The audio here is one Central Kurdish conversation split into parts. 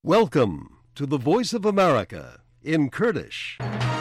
Welcome to the Voice of America in Kurdish.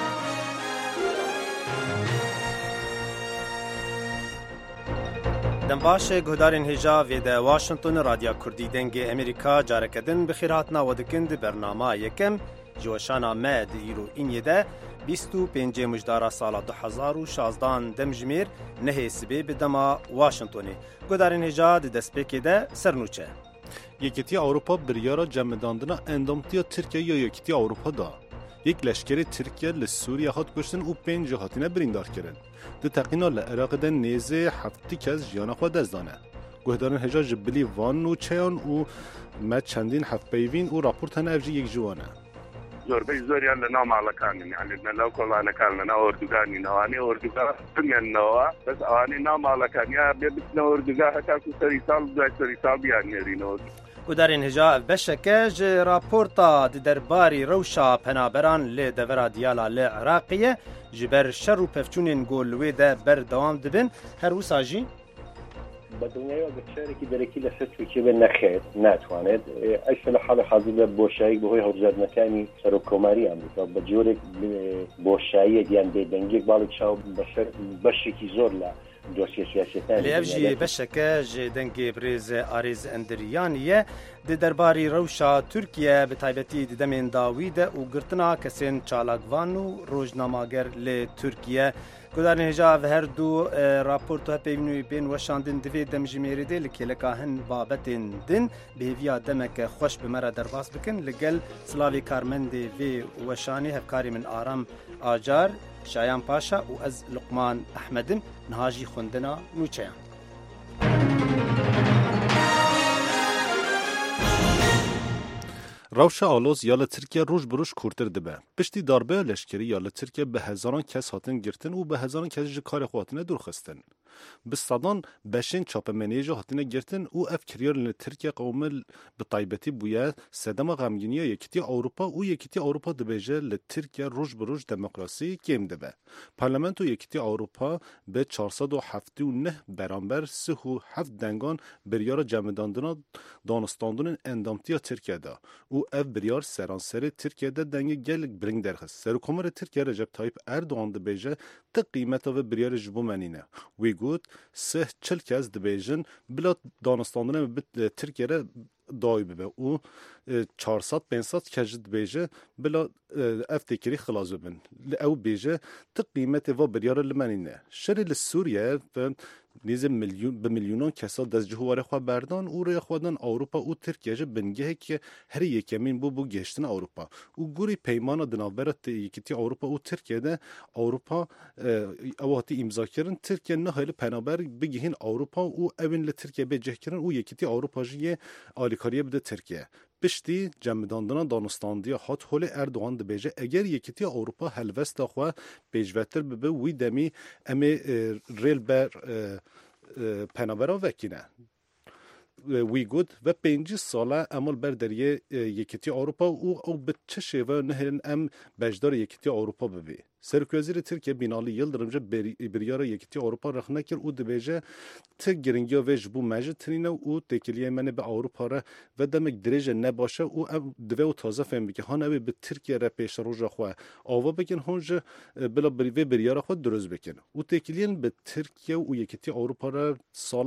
دنباش گهدارین هجا وید واشنطن رادیا کردی دنگ امریکا جارکدن بخیراتنا ودکند برنامه یکم جوشانا مد ایرو اینیه ده 25 مجدارا سال 2016 دمجمیر نهی سبی بدما واشنطنی گهدارین هجا دستپیکی ده سرنوچه یکیتی اروپا بریارا جمعداندنا اندامتیا ترکیه یا یکیتی اروپا دا یک لشکر ترکیه لسوریه هات کشتن و 5 هاتینه بریندار کردن ده تقینا لعراق ده نیزه هفتی که از جیانا خود دزدانه گهدارن هجا جبلی وان و چیان و مد چندین هفت بیوین و راپورتان افجی یک جوانه زور يعني نوع على كان يعني لو كل أنا كان لنا أردوغاني نواني أردوغا دنيا النوا بس أواني نوع على كان يا بيبتنا أردوغا حتى سريسال يعني رينود گهدارین هجا بشکج راپورتا درباری روشا پنابران لی دورا دیالا لی عراقیه جبر شر و پفچونین گولوی ده بر دوام دبن هر وساجی بدنيا بتشاركي دركي لفتوي كي بالنخيت ناتوانت ايش حال حاضر بوشاي بهوي هرزاد مكاني سرو كوماري امريكا بجورك بوشاي ديان بيدنجيك بالك شاو بشكي زور لا دوسيه سياسيه لافجي بشكاج دنگي بريز اريز اندريانيه د درباري روشا تركيا بتايبتي د دمن داوود او گرتنا كسن چالاگوانو روزنامه‌گر ل تركيا گدارن هجا و هر دو راپورت ها پیونی بین وشاندن دوی دمجمیری دی لکلکاهن بابتن دن بهویا دمک خوش بمرا درباس بکن لگل سلاوی کارمندی وی وشانی هفکاری من آرام آجار شایان پاشا و از لقمان احمدم نهاجی خوندنا نوچیان روشا آلوز یال ترکیه روش بروش کورتر دبه پشتی داربه لشکری یال ترکیه به هزاران کس هاتن گرتن و به هزاران کس جکار خواتنه دور خستن به صدان بشین چاپ منیجا هاتنه گرتن و اف کریار لن ترکیه قومل به طایبتی بویه سدما غمگینی یکیتی اروپا و یکیتی اروپا دبیجه لترکیه روش بروش دموکراسی کم دبه پارلمنت و یکیتی اروپا به 479 برانبر 37 دنگان بریار جمعداندنا دانستاندون اندامتی ترکیه دا و ev biryar seranseri Türkiye'de denge gelek bring derxis. Serokkomara Türkiye Recep Tayyip Erdoğan dibêje te qîmeta ve biryarê ji bo menîne. Wî got sih çil kes dibêjin bila danistandina bi Türkiye'de dayê bibe û 400-500 kes ji dibêje bila ev têkirî xilas bibin. Li ew bêje te qîmetê ve biryarê li menîne. Şerê li Sûriye ve نیز به میلیونان کسا دستجهواره خواه بردان او روی خودن اروپا او ترکیه جه بنگه که هر یکمین بو گشتن اروپا او گوری پیمان دنابرت یکیتی اروپا او ترکیه ده اروپا اواتی امضا کردن ترکیه نه هیل پنابر بگهین اروپا او اون لترکیه بجه کردن او یکیتی اروپا جیه آلیکاریه بده ترکیه پشتی جمعداندنا دانستاندی هات هول اردوغان دبیجه اگر یکیتی اروپا هلوست خو پیشوتر به وی دمی امی ریل بر پنابرا وکینه وی گود و 5 ساله عمل بر دریه یکیتی اروپا او به چه شیوه نهرن ام بجدار یکیتی اروپا ببی سرکوزیر ترکیه بینالی یلدرمجه بریار یکیتی اروپا رخنه کر او دبیجه ته گرنگیا ویج بو مجد ترینه او تکلیه منه به اروپا را و دمک درجه نباشه او دوی و تازه فهم بکه هان اوی به ترکیه را پیش روژا خواه آوا بکن هنج بلا بریوی بریار خود درست بکن او تکلیه به ترکیه و یکیتی اروپا را سال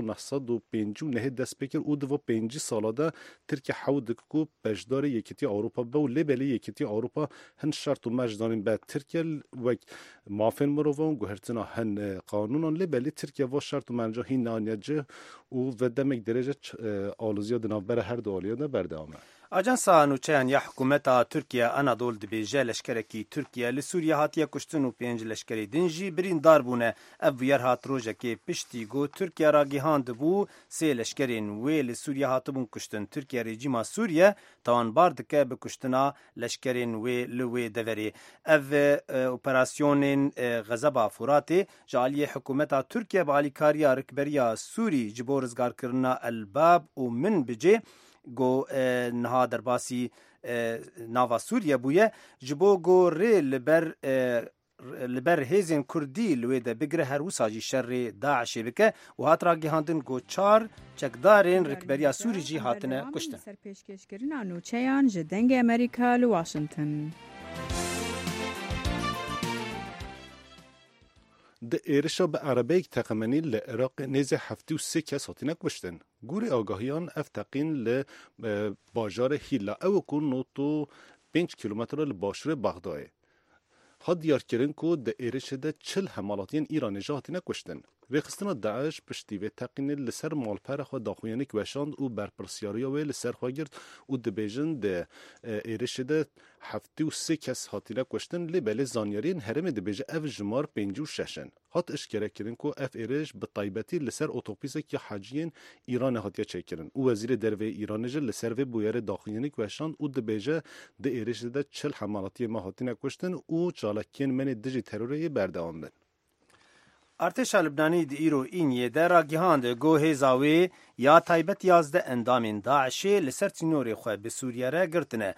1950 دست بکر او دو 5 ساله ده ترکیه حود کو بجدار یکیتی اروپا به لبلی یکیتی اروپا هن شرط و مجدانین به ترکیه و مافن مروان گوهرتنا هن قانونان لبلی ترکیه و شرط و منجا هی نانیجه و دمک درجه آلوزیا دنابر هر دو آلیا ده برده آمه آجانسا نوچیان یا حکومتا ترکیه انادول دبیجه لشکرکی ترکیه لسوریه هاتیه کشتن و 5 لشکری دنجی برین دار بونه او ویر هات روژه که پشتی گو ترکیه را گیهاند بو 3 لشکرین وی لسوریه هاتبون کشتن ترکیه رژیما سوریه تاوان باردکه بکشتنا لشکرین وی لوی دوری او اپراسیونین غزبا فوراتی جالی حکومتا ترکیه با علیکاریا رکبریا سوری جبو رزگار کرنا الباب و من بجه گو نها درباسی ناوا سوریه بویه جبو گو ری لبر لبر هیزن کردی لویده بگره هر وساجی شر داعش بکه و هات را گهاندن گو چار چکدارین رکبریا سوری جی هاتنه کشتن. سر پیشکشکرین آنوچهان جدنگ امریکا لواشنطن. د ایرشا به عربه تقمنی لعراق نیز 73 کس هاتینه کشتن. گوری آگاهیان افتقین لباجار هیلا او کن نوتو 5 کیلومتر لباشر بغداد. ها دیار کرن که د ایرش ده 40 حمالاتین ایرانی جا هاتینه کشتن. ریخستان داعش پشتی و تقینه لسر مالپر خود داخویانی کوشاند و برپرسیاریا و لسر خواه گرد و د بیجن ده ایرش ده 73 کس هاتینه کشتن لی بله زانیارین هرم د بیجه اف جمار 56 هات اشکره کرن که اف ایرش به طایبتی لسر اوتوپیسه که حاجین ایران هاتیه چه کرن و وزیر دروی ایران جه لسر و بویر داخویانی کوشاند و د بیجه د ایرش ده 40 حمالاتی ما هاتینه کشتن و چالکین من دجی تروری بردوام بن. ارتشا لبنانی دی ایرو اینیه در را گیهاند گو هیزاوی یا تایبت یازده اندامین داعشی لسر تینوری خواه به سوریه را گرتنه.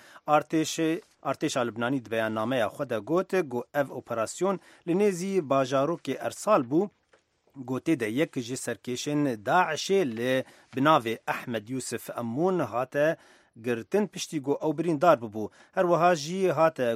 ارتشا لبنانی دی بیان نامه خود گوت گو اف اپراسیون لنیزی باجارو که ارسال بو گوته ده یک جی سرکشن داعشی لبناوی احمد یوسف امون هاته گرتن پشتی گو او برین دار ببو. هر وها جی هاته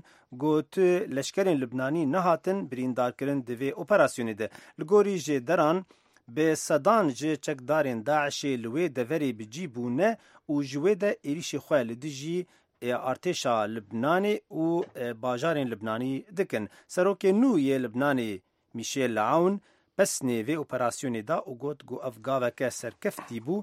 گوت لشکرین لبنانی نه هاتن برین دار کرن دوی اپراسیونی ده. لگوری جی دران به صدان جی چکدارین داعشی لوی دوری بجی بونه و جوی ده ایریش خواه لدی جی ارتشا لبنانی و باجارین لبنانی دکن. سروک نوی لبنانی میشیل عون پس نیوی اپراسیونی دا و گوت گو افگاوه که سرکفتی بو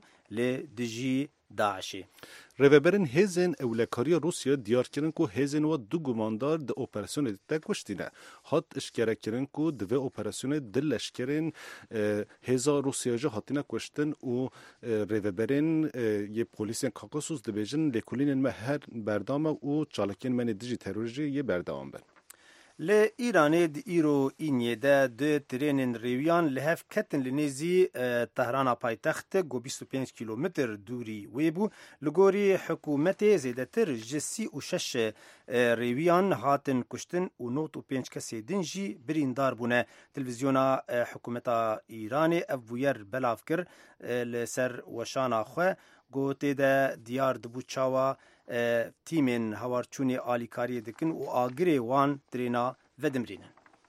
لدی داعشی. ریوبرین هیزن اولکاری روسیا دیار کردن که هیزن و دو گماندار د اپراسیون ده کشتینه. هات اشکره کردن که دو اپراسیون دل اشکرین هیزا روسیا جا هاتینه کشتن و ریوبرین یه پولیسین کاکاسوس دبیجن لکولین مهر بردام و چالکین من دیجی تروریجی یه بردام بن. ل ایران د ایرو اینیه ده د ترینن ریویان لهف کتن لنیزی تهران پایتخت گو 25 کیلومتر دوری ویبو لگوری حکومت زیدتر جسی و شش ریویان هاتن کشتن و نوت و 5 کسی دنجی بریندار بونه. تلویزیونا حکومت ایران افویر بلاف کر لسر وشانا خواه گوته ده دیار دبو چاوا تیمین هوارچونی آلیکاری دکن و آگری وان ترینا ودمرینن.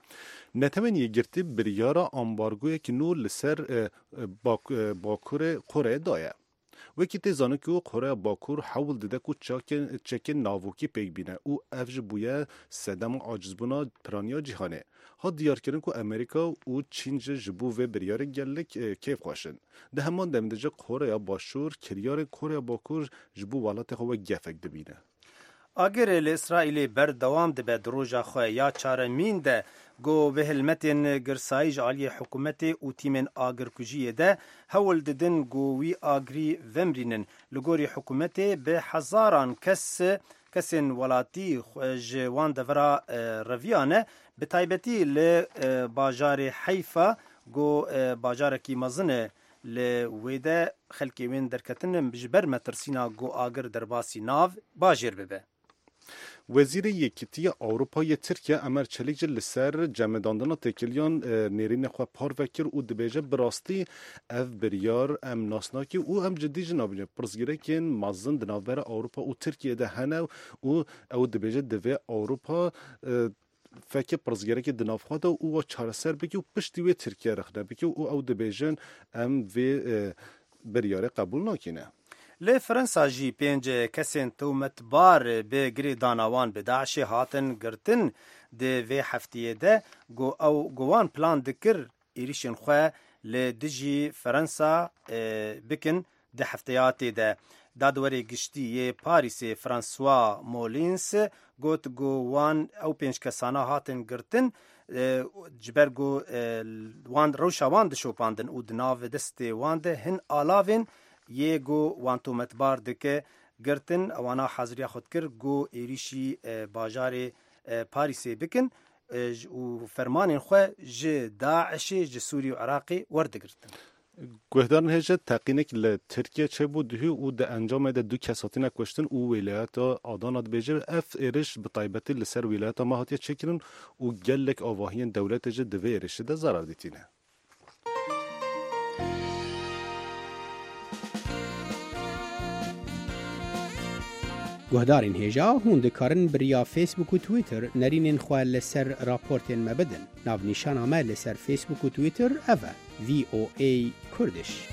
نتمن یگرتی بریارا امبارگوی که نو لسر باکور قره دایه. وکی تزانه که قره باکور حول دده که چکن ناوکی پیگ بینه او افج بویه سدم عاجز بنا پرانیا جهانه. ها دیار کردن که امریکا و چین جبو و بریار گلک کیف خواشن. ده همان دمدجه قره باشور کریار قره باکور جبو والات خواه گفک دبینه. اگر اسرائیل بردوام ده به دروژا خواه یا چارمین ده گو به هلمتین گرسایج عالی حکومت و تیمن آگر کجیه ده هول ددن گووی آگری ومرینن لگوری حکومت به هزاران کسین ولاتی جوان دورا رویانه به تایبتی لباجار حیفا گو باجار کی مزنه لویده خلکی وین درکتن بجبر مترسینا گو آگر درباسی ناو باجر ببه. وزیر یکیتی اروپای ترکیه امر چلیک لسر جمعداندن تکلیان نیرین خواه پار وکر او دبیجه براستی اف بریار ام ناسناکی او ام جدی جنابینه پرزگیره که مازن دنابر اروپا او ترکیه ده هنو او دبیجه دوی اروپا فکر پرزگیره که دنافخواه ده او چاره سر بکی و پشتی وی ترکیه رخنه بکی او دبیجن ام وی بریاره قبول ناکینه. لی فرنسا جی 5 کسین تومت بار به گری داناوان به داعش هاتن گرتن ده وی هفتیه ده گوان پلان دکر ایریشن خواه لی دجی فرنسا بکن ده هفتیاتی ده دادوری گشتی پاریس فرانسوا مولینس گوت گوان او 5 کسانا هاتن گرتن جبر گو وان روشا وان ده شوپاندن او دناو دست وان ده هن آلاوین یه گو وانتو متبار دکه گرتن اوانا حاضری خود کر گو ایریشی باجار پاریسی بکن و فرمان خواه جه داعشی جه سوری و عراقی ورد گرتن. گهدارن هجه تقینک لترکیه چه بود و ده انجام ده دو کساتین کشتن و ولایت آدانات بیجه اف ایرش بطایبتی لسر ولایت ماهاتیه چکرن و گلک آواهین دولت جه دوه ایرش ده ضرر دیتینه. گهدارین هجا هون دکارن بریا فیسبوک و تویتر نرینین خواه لسر راپورتین مبدن. ناو نیشان آمه لسر فیسبوک و تویتر اوه VOA کردش.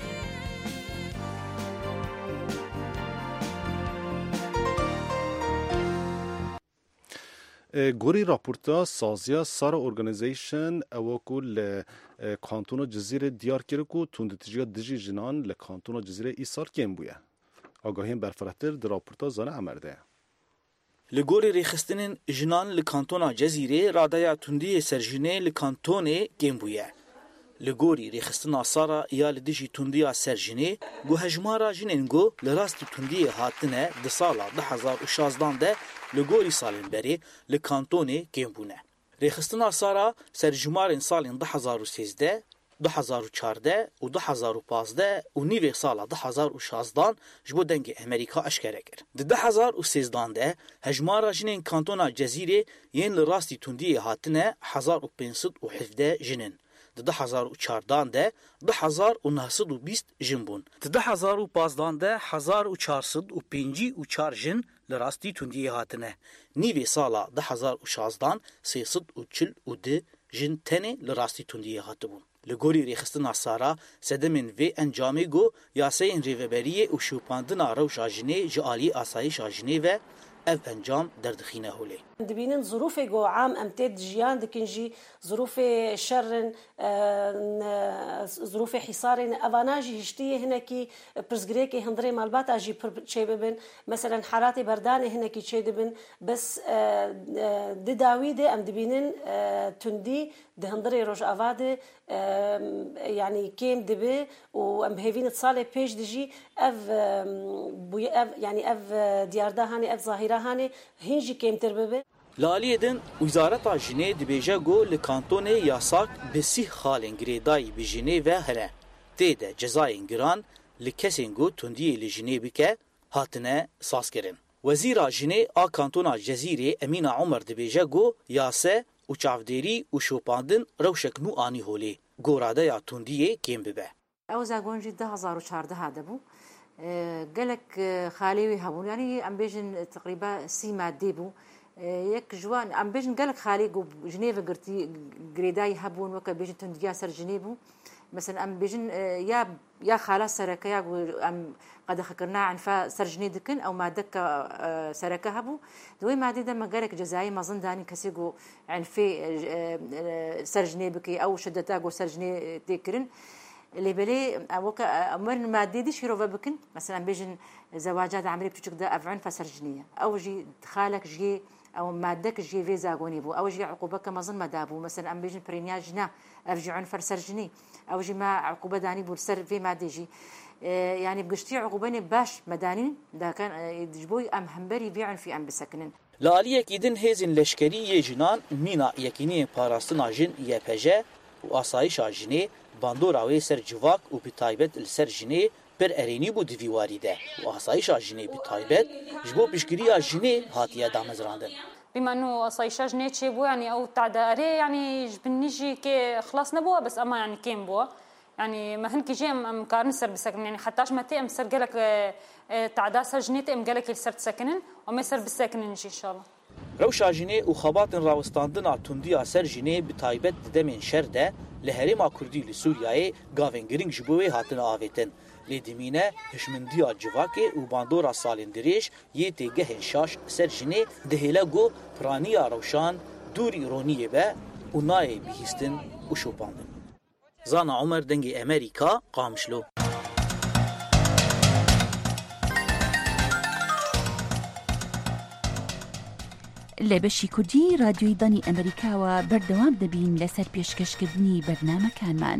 گوری راپورتا سازیا سارا ارگانیزیشن اوکو لکانتون جزیره دیار کرکو توندتجیا دجی جنان لکانتون جزیره ایسار کم بویا. آگاهیم برفراتر در راپورتا زانه امرده. لگوری ریخستنین جنان لکانتونا جزیره رادایا توندی سرجنه لکانتونه کم بویا. لگوری ریخستنا سارا یا لدیجی توندیا سرجنه گو هجمارا جنینگو لراست توندی هاتنه ده سالا 2016 ده لگوری سالین بری لکانتونه کم بونه. ریخستنا سارا سرجمارین سالین 2013 2014 و 2015 و نیوه سالا 2016 جبو دنگ امریکا اشکره کرد. ده 2013 ده هجمارا جنین کانتونا جزیره ین لراستی توندی هاتنه 1517 جنین. ده 2014 ده 1920 جن بون. ده 2015 ده 1454 جن لراستی توندی هاتنه. نیوه سالا 2016 342 جن تنه لراستی توندی هاتبون. لگوری ریخستنا سارا سدمن وی انجامی گو یاسین ریوبریه و شوپاندنا روشا جنه جعالی آسایش جنه و اف انجام دردخینه هولی. دبینن ظروف جو عام امتد جیان دکنجی ظروف شر ظروف حصار اواناجی هشتی هنکی پرزگریکی هندری مالبات اجی پر چه ببن مثلا حالات بردان هنکی چه دبن بس دداوی ده ام دبینن تندی ده هندری روش آواده يعني كيم دبي وام هيفين اتصال بيج دجي اف يعني اف دياردا هاني اف ظاهره هاني هنجي كيم ترببه لالیدن وزارت جنه دبیجه گو لکانتون یاساک بسی خالن گریدای بجنه و هنه تیده جزاین گران لکسین گو تندی لجنه بکه هاتنه ساس کرن. وزیر جنه آ کانتونا جزیره امین عمر دبیجه گو یاسه و چافدری و شوپاندن روشک نو آنی هولی گوراده یا تندیه کم ببه. او زاگونجی 2014 هذا بو قالك خالي هبون يعني ام بيجن تقريبا 6 مادي بو يك جوان ام بيجن قالك خالي جو جنيف قرتي غريداي هبون وك بيجن تنديا سر جنيبو مثلا ام بيجن يا خلاص سركه يا ام قد خكرنا عن فا سر جنيدكن او ما دك سركه هبو دوي ما دي ما قالك جزائي ما ظن داني كسيغو عن في سر جنيبكي او شدتاغو سر جني تكرن اللي بلي اوكا امر ما ديدش يروفا بكن مثلا بيجن زواجات عمري بتشك ده افعن فسرجنيه او جي خالك جي او مادك جي فيزا غونيبو او جي عقوبه ما ظن مدابو مثلا ام بيجن برينياجنا افجعن فرسرجني او جي ما عقوبه داني بولسر في ما ديجي يعني بقشتي عقوبني باش مداني ده كان يجبوي ام همبري بيعن في ام بسكنن لالیک ایدن هزین لشکری جنان مینا یکینی پاراستنا جن یپجه و آسایش جنی باندورا و سر جواک و بتایبت السر جنی پر ارینی بو دیواری ده و آسایش جنی بتایبت جبو بشکری جنی هاتیه دامزراندن. بما انه آسایش جنی چه بو يعني او تعداري يعني جبنيجي كي خلاص نبوه بس اما يعني كيم بو يعني ما هنك جي ام كارن سر بسكن يعني حتىش ما تي ام سر قالك تعدا سر جني ام قالك السر تسكنن وما سر بسكنن ان شاء الله. روشا جنی و خباتن راوستاندنا توندیا سر جنی بتایبت دمن شرده لهرما کردی لسوریای گاونگرینگ جبوی هاتن آویتن لیدمینه هشمندیا جواکه و باندورا سالندریش یه تیگه شاش سر جنی دهیلا گو پرانیا روشان دوری رونیه به و نای بیهستن و شوپاندن. زانا عمر دنگ امریکا قامشلو. لبشی کردی رادیوی دانی امریکا و بردوام دبین لسر پیشکشکردنی برنامه‌کان من.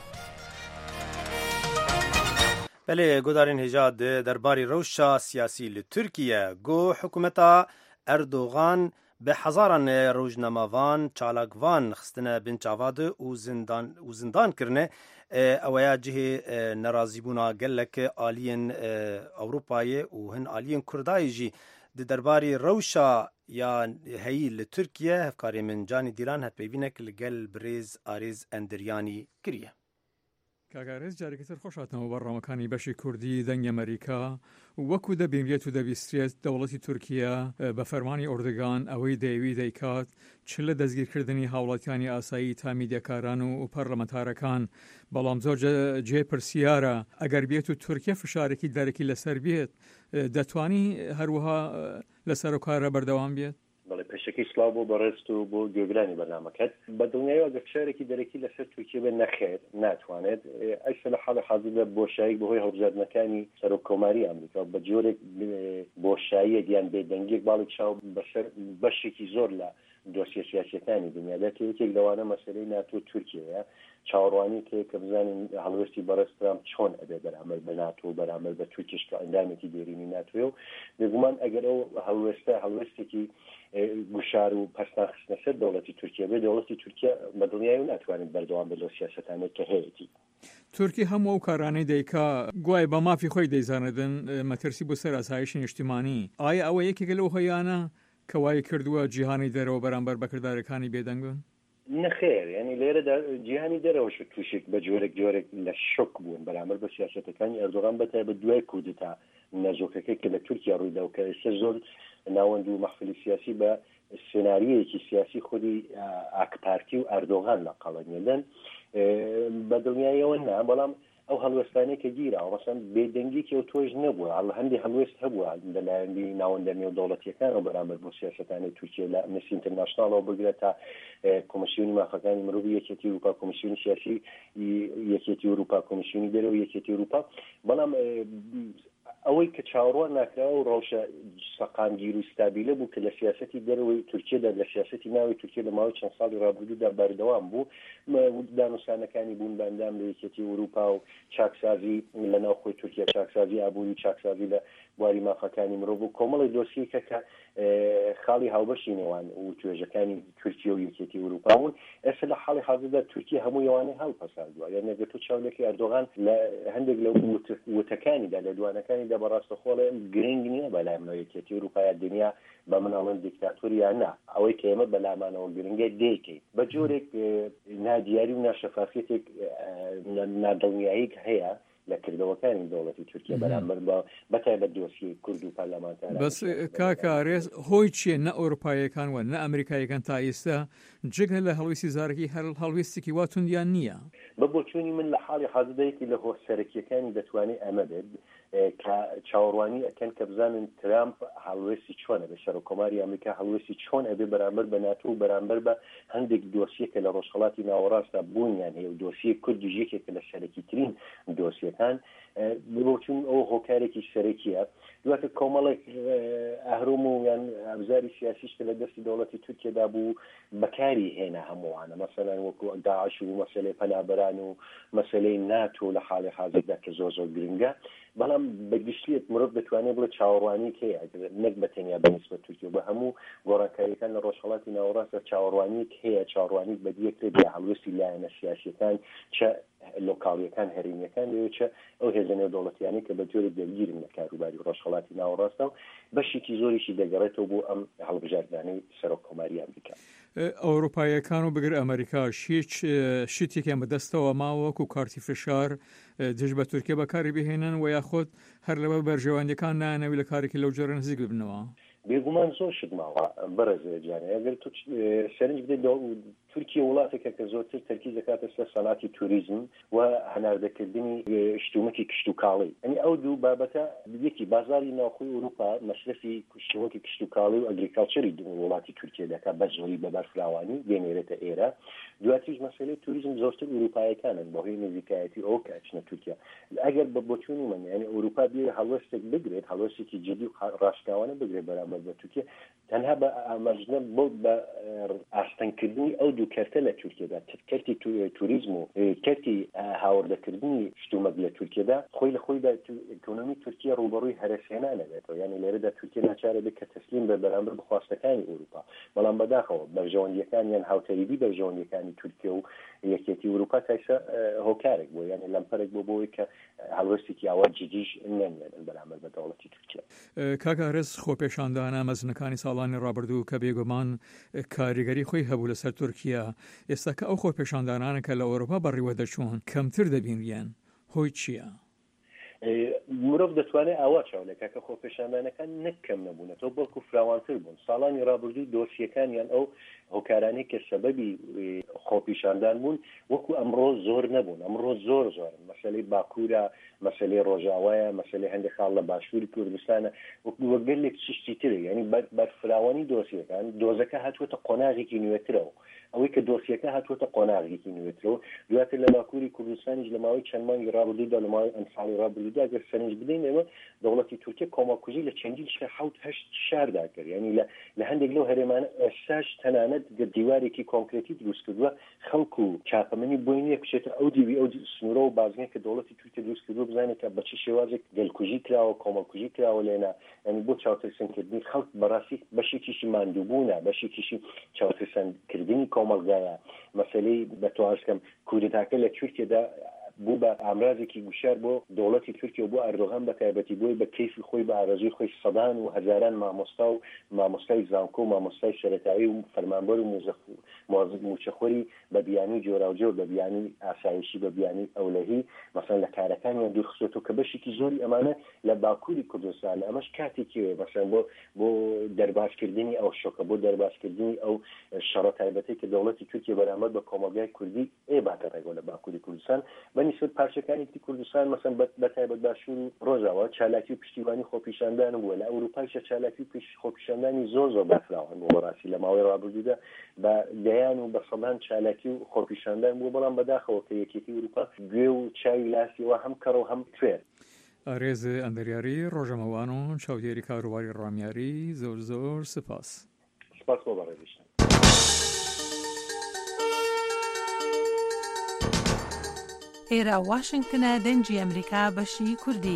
بله گودارین هجاد درباری روشا سیاسی لترکیه گو حکومتا اردوغان به هزاران روزنامه‌وان چالاکوان خستنه بنچاواد و زندان کرنه ئەوەیە جهێ نەرازیبوونا gelek aliyên Ewropayê û hin aliyên Kurdayê jî di derbarê rewşa ya heyî li Tirkiye hevkarê min Canî Dîlan hevpeyvînek li gel birêz Arêz Enderyanî kiriye. کاگارێز جارێکتر خۆشاتەوە بەڕامەکانی بەشی کوردی دەنگی ئەمریکا وەکو دەبینرێت و دەبیسترێت دەوڵەتی تورکیا بە فەرمانی ئۆردگان ئەوەی دەیەوی دەیکات چ لە دەستگیرکردنی هاوڵاتیانی ئاسایی تا میدیەکاران و پەرلەمەنتارەکان بەڵام زۆر جێ پرسیارە ئەگەر بێت و تورکیا فشارێکی دەرەکی لەسەر بێت دەتوانی هەروەها لەسەر و کارە بەردەوام بێت؟ بەڵێ پێشەکەی سلااو بۆ بەڕێست و بۆ گوێگرانی بەنامەکەت بە دڵنیایەوە ئەگەر شارێکی دەرەکی لەسەر تورکیا بێ نەخێر ناتوانێت ئەیسە لە حاڵی حاضردا بۆشایی بەهۆی هەڵبژاردنەکانی سەرۆکۆماری ئەمریکا بە جۆرێک بۆشاییە دیان بێدەنگیەک باڵی چاو بەسەر بەشێکی زۆر لە دۆسیە سیاسەکانی دنیادا کە یەکێک لەوانە مەسەلەی ناتۆ تورکیەیە چاوەڕوانی کە بزانین هەڵوێستی بەڕێز ترامپ چۆن ئەبێ بەرامبەر بە ناتۆ بەرامبەر بە تورکیش کە ئەندامێکی دێرینی ناتۆیە و بێگومان ئەگەر ئەو هەڵوێستێکی گوشار و پەستان خستنە سەر دەوڵەتی تورکیا بێ دەوڵەتی تورکیا بە دڵنیایی ناتوانێت بەردەوام بێت لەو سیاسەتانەی کە هەیەی تورکی هەموو ئەو کارانەی دەیکا گوای بە مافی خۆی دەیزانەدن مەترسی بۆ سەر ئاسایشی نیشتیمانی ئایا ئەوە یەکێکە لەو هۆیانە کە وای کردووە جیهانی دەرەوە بەرامبەر بەکردارەکانی بێدەنگن؟ نەخێر ینی لێرەدا جیهانی دەرەوەش تووشێک بە جۆرێک لە شۆک بوون بەرامبەر بە سیاسەتەکانی ئەردۆغان بەتای بە دوای کودتا نەزۆکەکەی کە لە تورکیا ڕوویدا و کە ئێستا زۆر ناوەند و مەحفلی سیاسی بە سێناریەیەکی سیاسی خودی ئاکپارتی و ئەردۆغان لەقەڵەنێدەن بە دڵنیایەوە نا بەڵام ئەو هەڵوێستانەی کە گیرەوە مەسەن بێدەنگیکی ئەو تۆش نەبووە هەندی هەڵوێست هەبووە لەلایەنی ناوەندەرنێ و دەوڵەتیەکان و بەرامبەر بۆ سیاسەتانی تورکیا لە ئەمنستی ئینتەرناشناڵەوە بگرێت تا کۆمسیۆنی مافەکانی مرۆڤ یەکێتی ئەوروپا کۆمسیۆنی سیاسی یەکێتی ئەوروپا کۆمسیۆنی دەرەوە یەکێتی ئەوروپا بەڵام ئەوەی کە چاوەڕوان ناکراوە و ڕەوشە سەقامگیر و ستابیلە بوو کە لە سیاسەتی دەرەوەی تورکیادا لە سیاسەتی ناوی تورکیا لە ماوەی چەند ساڵی ڕابردوودا بەردەوام بوو دانوستانەکانی بوون بەندام لە یەکێتی ئەوروپا و چاکسازی لە ناوخۆی تورکیا چاکسازی ئابووری چاکسازی لە بواری مافەکانی مرۆڤ بوو کۆمەڵی دۆسیەکە کە خاڵی هاوبەشی نێوان و توێژەکانی تورکیا و یەکێتی ئەوروپا بوون ئێستا لە حاڵی حاضردا تورکیا هەموو ئەوانەی هەڵپەساندووە یان ئەگەر تۆ چاولێکی ئەردۆغان لە هەندێک لە وتەکانیدا لە دوانەکانیدا بەڕاستە خۆڵێ گرنگ نییە بەلایەنەوە یەکێتی ئەوروپا دنیا بە مناڵەن دیکتاتۆری یان نا ئەوەی کە ئێمە بەلامانەوە گرنگە دێکەین بە جۆرێک نادیاری و ناشەفافیەتێک نادڵنیایی هەیە لە کردەوەکانی دەوڵەتی تورکیا بەرامبەر بەتای بە دۆسی کورد و پەرلەمانتاران بەس کاکارێز هۆی چیە نە ئەوروپایەکان و نە ئەمریکایەکان تا ئێستا جگە لە هەڵویستی زارەکی هەر هەڵویستێکی واتوندیان نییە بە بۆچوونی من لە حاڵی حەزدەیەکی لە هۆسەرەکیەکانی دەتوانێت ئەمە بێت کە چاوەڕوانی ئەکەن کە بزانن ترامپ هەڵوێستی چۆنە بە سەرۆکۆماری ئەمریکا هەڵوێستی چۆن ئەبێ بەرامبەر بە ناتۆ و بەرامبەر بە هەندێک دۆسیەکە لە ڕۆژهەڵاتی ناوەڕاستدا بوونیان هەیە و دۆسیە کوردیش یەکێکە لە سەرەکی ترین دۆسیەکان بۆچون ئەو هۆکارێکی سەرەکیە دواتە کۆمەڵێک ئەهروم و یان ئەبزاری سیاسیش کە لە دەستی دەوڵەتی تورکیادا بوو بەکاری هێنا هەمووانە مەسەلەن وەکو داعش و مەسەلەی پەنابەران و مەسەلەی ناتۆ لە حاڵی حاضردا کە زۆر گرنگە بەڵام بەگشتیت مرۆڤ دەتوانێت بڵێ چاوەڕوانی کەیە نەک بەتەنیا بەنسبەت تورکیا بە هەموو گۆڕانکاریەکان لە ڕۆژهەڵاتی ناوەڕاستە چاوەڕوانی هەیە چاوەڕوانی بەدیەکرێت بە هەڵوێستی لایەنە سیاسیەکان چە لۆکاڵیەکان هەرێمیەکان لێوچە ئەو هێزانە دەوڵەتیانی کە بە جۆرێک دەرگیرن لە کاروباری ڕۆژهەڵاتی ناوەڕاستە و بەشێکی زۆریشی دەگەڕێتەوە بۆ ئەم هەڵبژاردانەی سەرۆککۆماری ئەمریکا ئەوروپایەکان و بگەر ئەمریکا شتێکیان بەدەستەوە ماوە وەکو کارتی فشار دژ بە تورکیا بەکاری بهێنن و یاخۆت هەر لەوە بەرژێوانیەکان نانەوی لە کارێکی لەو جۆرە نزیک ببنەوە بێگومان زۆر شت ماوە بەرەزێ جانە ئەگەر تو سەرنج بدەیت تورکیا وڵاتێکە کە زۆرتر تەرکیز دەکاتە سەر سەناتی توریزم و هەناردەکردنی شتومەکی کشت و کاڵی ئەنی ئەو دوو بابەتە یەکی بازاری ناوخۆی ئەوروپا مەصرفی شتومەکی کشت و کاڵی و ئەگریکالچەری وڵاتی تورکیا دەکات بە زۆری بە بەرفراوانی دێنێرێتە ئێرە دواتیش مەسەلەی توریزم زۆرتر ئەوروپایەکانن بۆ هۆی نزیکایەتی ئەو کاچنە تورکیا ئەگەر بە بۆچوونی من یعنی ئەوروپا بێ هەڵوێستێک بگرێت هەڵوێستێکی جدی و ڕاشکاوانە بگرێت بەرامبەر بەرامبەر بە تورکیا تەنها بە ئاماژنە بۆ بە ئاستەنکردنی ئەو دوو کەرتە لە تورکیادا کەرتی توریزم و کەرتی هاوردەکردنی شتومەک لە تورکیادا خۆی لە خۆیدا ئیکۆنۆمی تورکیا ڕوبەڕووی هەرەسێنانە بێتەوە یعنی لێرەدا تورکیا ناچارە بێت کە تەسلیم بە بەرامبەر بەخواستەکانی ئەوروپا بەڵام بەداخەوە بەرژەوەندیەکان یان هاوتەریبی بەرژەوەندیەکانی تورکیا و یەکێتی ئەوروپا تایسە هۆکارێک بۆ یعنی لەمپەرێک بۆی کە هەڵوەستێکی ئاوا جدیش نەنێن بەرامبەر بە دەوڵەتی تورکیا. کاکارێز خۆپێشاندانە مەزنەکانی ساڵانی ڕابردوو کە بێگومان کاریگەری خۆی هەبوو لەسەر تورکیا ئێستا کە ئەو خۆپێشاندانانە کە لە ئەوروپا بەڕێوە دەچوون کەمتر دەبینیان هۆی چییە؟ مرۆڤ دەتوانێت ئاوا چاولێکە کە خۆپێشاندانەکان نەکەم نەبوونەوە بەڵکو فراوانتر بوون ساڵانی ڕابردوو دۆسیەکانیان ئەو هۆکارانەی کە سەبەبی خۆپیشاندان بوون وەکو ئەمڕۆ زۆر نەبوون ئەمڕۆ زۆر مەسەلەی باکوورە مەسەلەی ڕۆژاوایە مەسەلەی هەندێک خاڵ لە باشووری کوردستانە وەگەلێک چشتی ترە یعنی بەرفراوانی دۆسیەکان دۆزەکە هاتووەتە قۆناغێکی نوێترەوە ئەوەی کە دۆسیەکە هاتووەتە قۆناغێکی نوێترەوە دواتر لە باکووری کوردستانیش لە ماوەی چەند مانگی ڕابردوودا لە ماوەی ئەم ساڵی ڕابردوودا ئەگەر سەرنج بدەین ئێوە دەوڵەتی تورکیا کۆمەڵکوژی لە چەندین حوت هەشت شاردا کرد یعنی لە هەندێک لەو هەرێمانە ئێستاش تەنانەت دیوارێکی کۆنکرێتی دروست کردووە خەڵک و چاپەمەنی بۆی نییە بچێتە ئەو دیوی ئەو سنوورە و بازنێک کە دەوڵەتی تورکیا دروست کردووە بزانێت کە بە چ شێوازێک گەلکوژی کراوە کۆمەڵکوژی کراوە لێنە ینی بۆ چاوترسانکردنی خەڵک بەڕاستی بەشێکیشی ماندووبوونە بەشێکیشی چاوترسانکردنی کۆمەڵگایە مەسەلەی بەتوانستکەم کوردتاکە لە تورکیادا بوو بە ئامرازێکی گوشار بۆ دەوڵەتی تورکیا بۆ ئەردۆغان بە تایبەتی بۆی بە کەیفی خۆی بە ئارەزوی خۆی سەدان و هەزاران مامۆستا و مامۆستای زانکۆ و مامۆستای سەرەتایی و فەرمانبەر و موچەخۆری بە بیانی جۆراوجۆر بە بیانی ئاسایشی بە بیانی ئەولەهی مەسەن لە کارەکانیان دوورخستێتەوە کە بەشێکی زۆری ئەمانە لە باکووری کوردستان ئەمەش کاتێکی مەسەن بۆ دەرباسکردنی ئەو شۆکە بۆ دەرباسکردنی ئەو شەڕە تایبەتی کە دەوڵەتی تورکیا بەرامبەر بە کۆمەلگای کوردی باتە ڕێگە لە باکووری کوردستان بەنسبەت پارچەکانی کوردستان مەسەن بەتایبەت باشوور و ڕۆژاوە چالاکی و پشتیوانی خۆپیشاندان بووە لە ئەوروپایشە چالاکی و خۆپیشاندانی زۆر بەفراوان بۆ ڕاستی لە ماوەی ڕابردوودا بە دەیان و بە سەدان چالاکی و خۆپیشاندان بووە بەڵام بەداخەوە کە یەکێتی ئەوروپا گوێ و چاوی لاسیەوە هەم کەڕ و هەم توێر ئارێز ئەندەریاری ڕۆژەمەوان و چاودێری کاروباری ڕامیاری زۆر سپاس بۆ بەڕێویشتن ئێرە واشنگتنە دەنجی ئەمریکا بەشی کوردی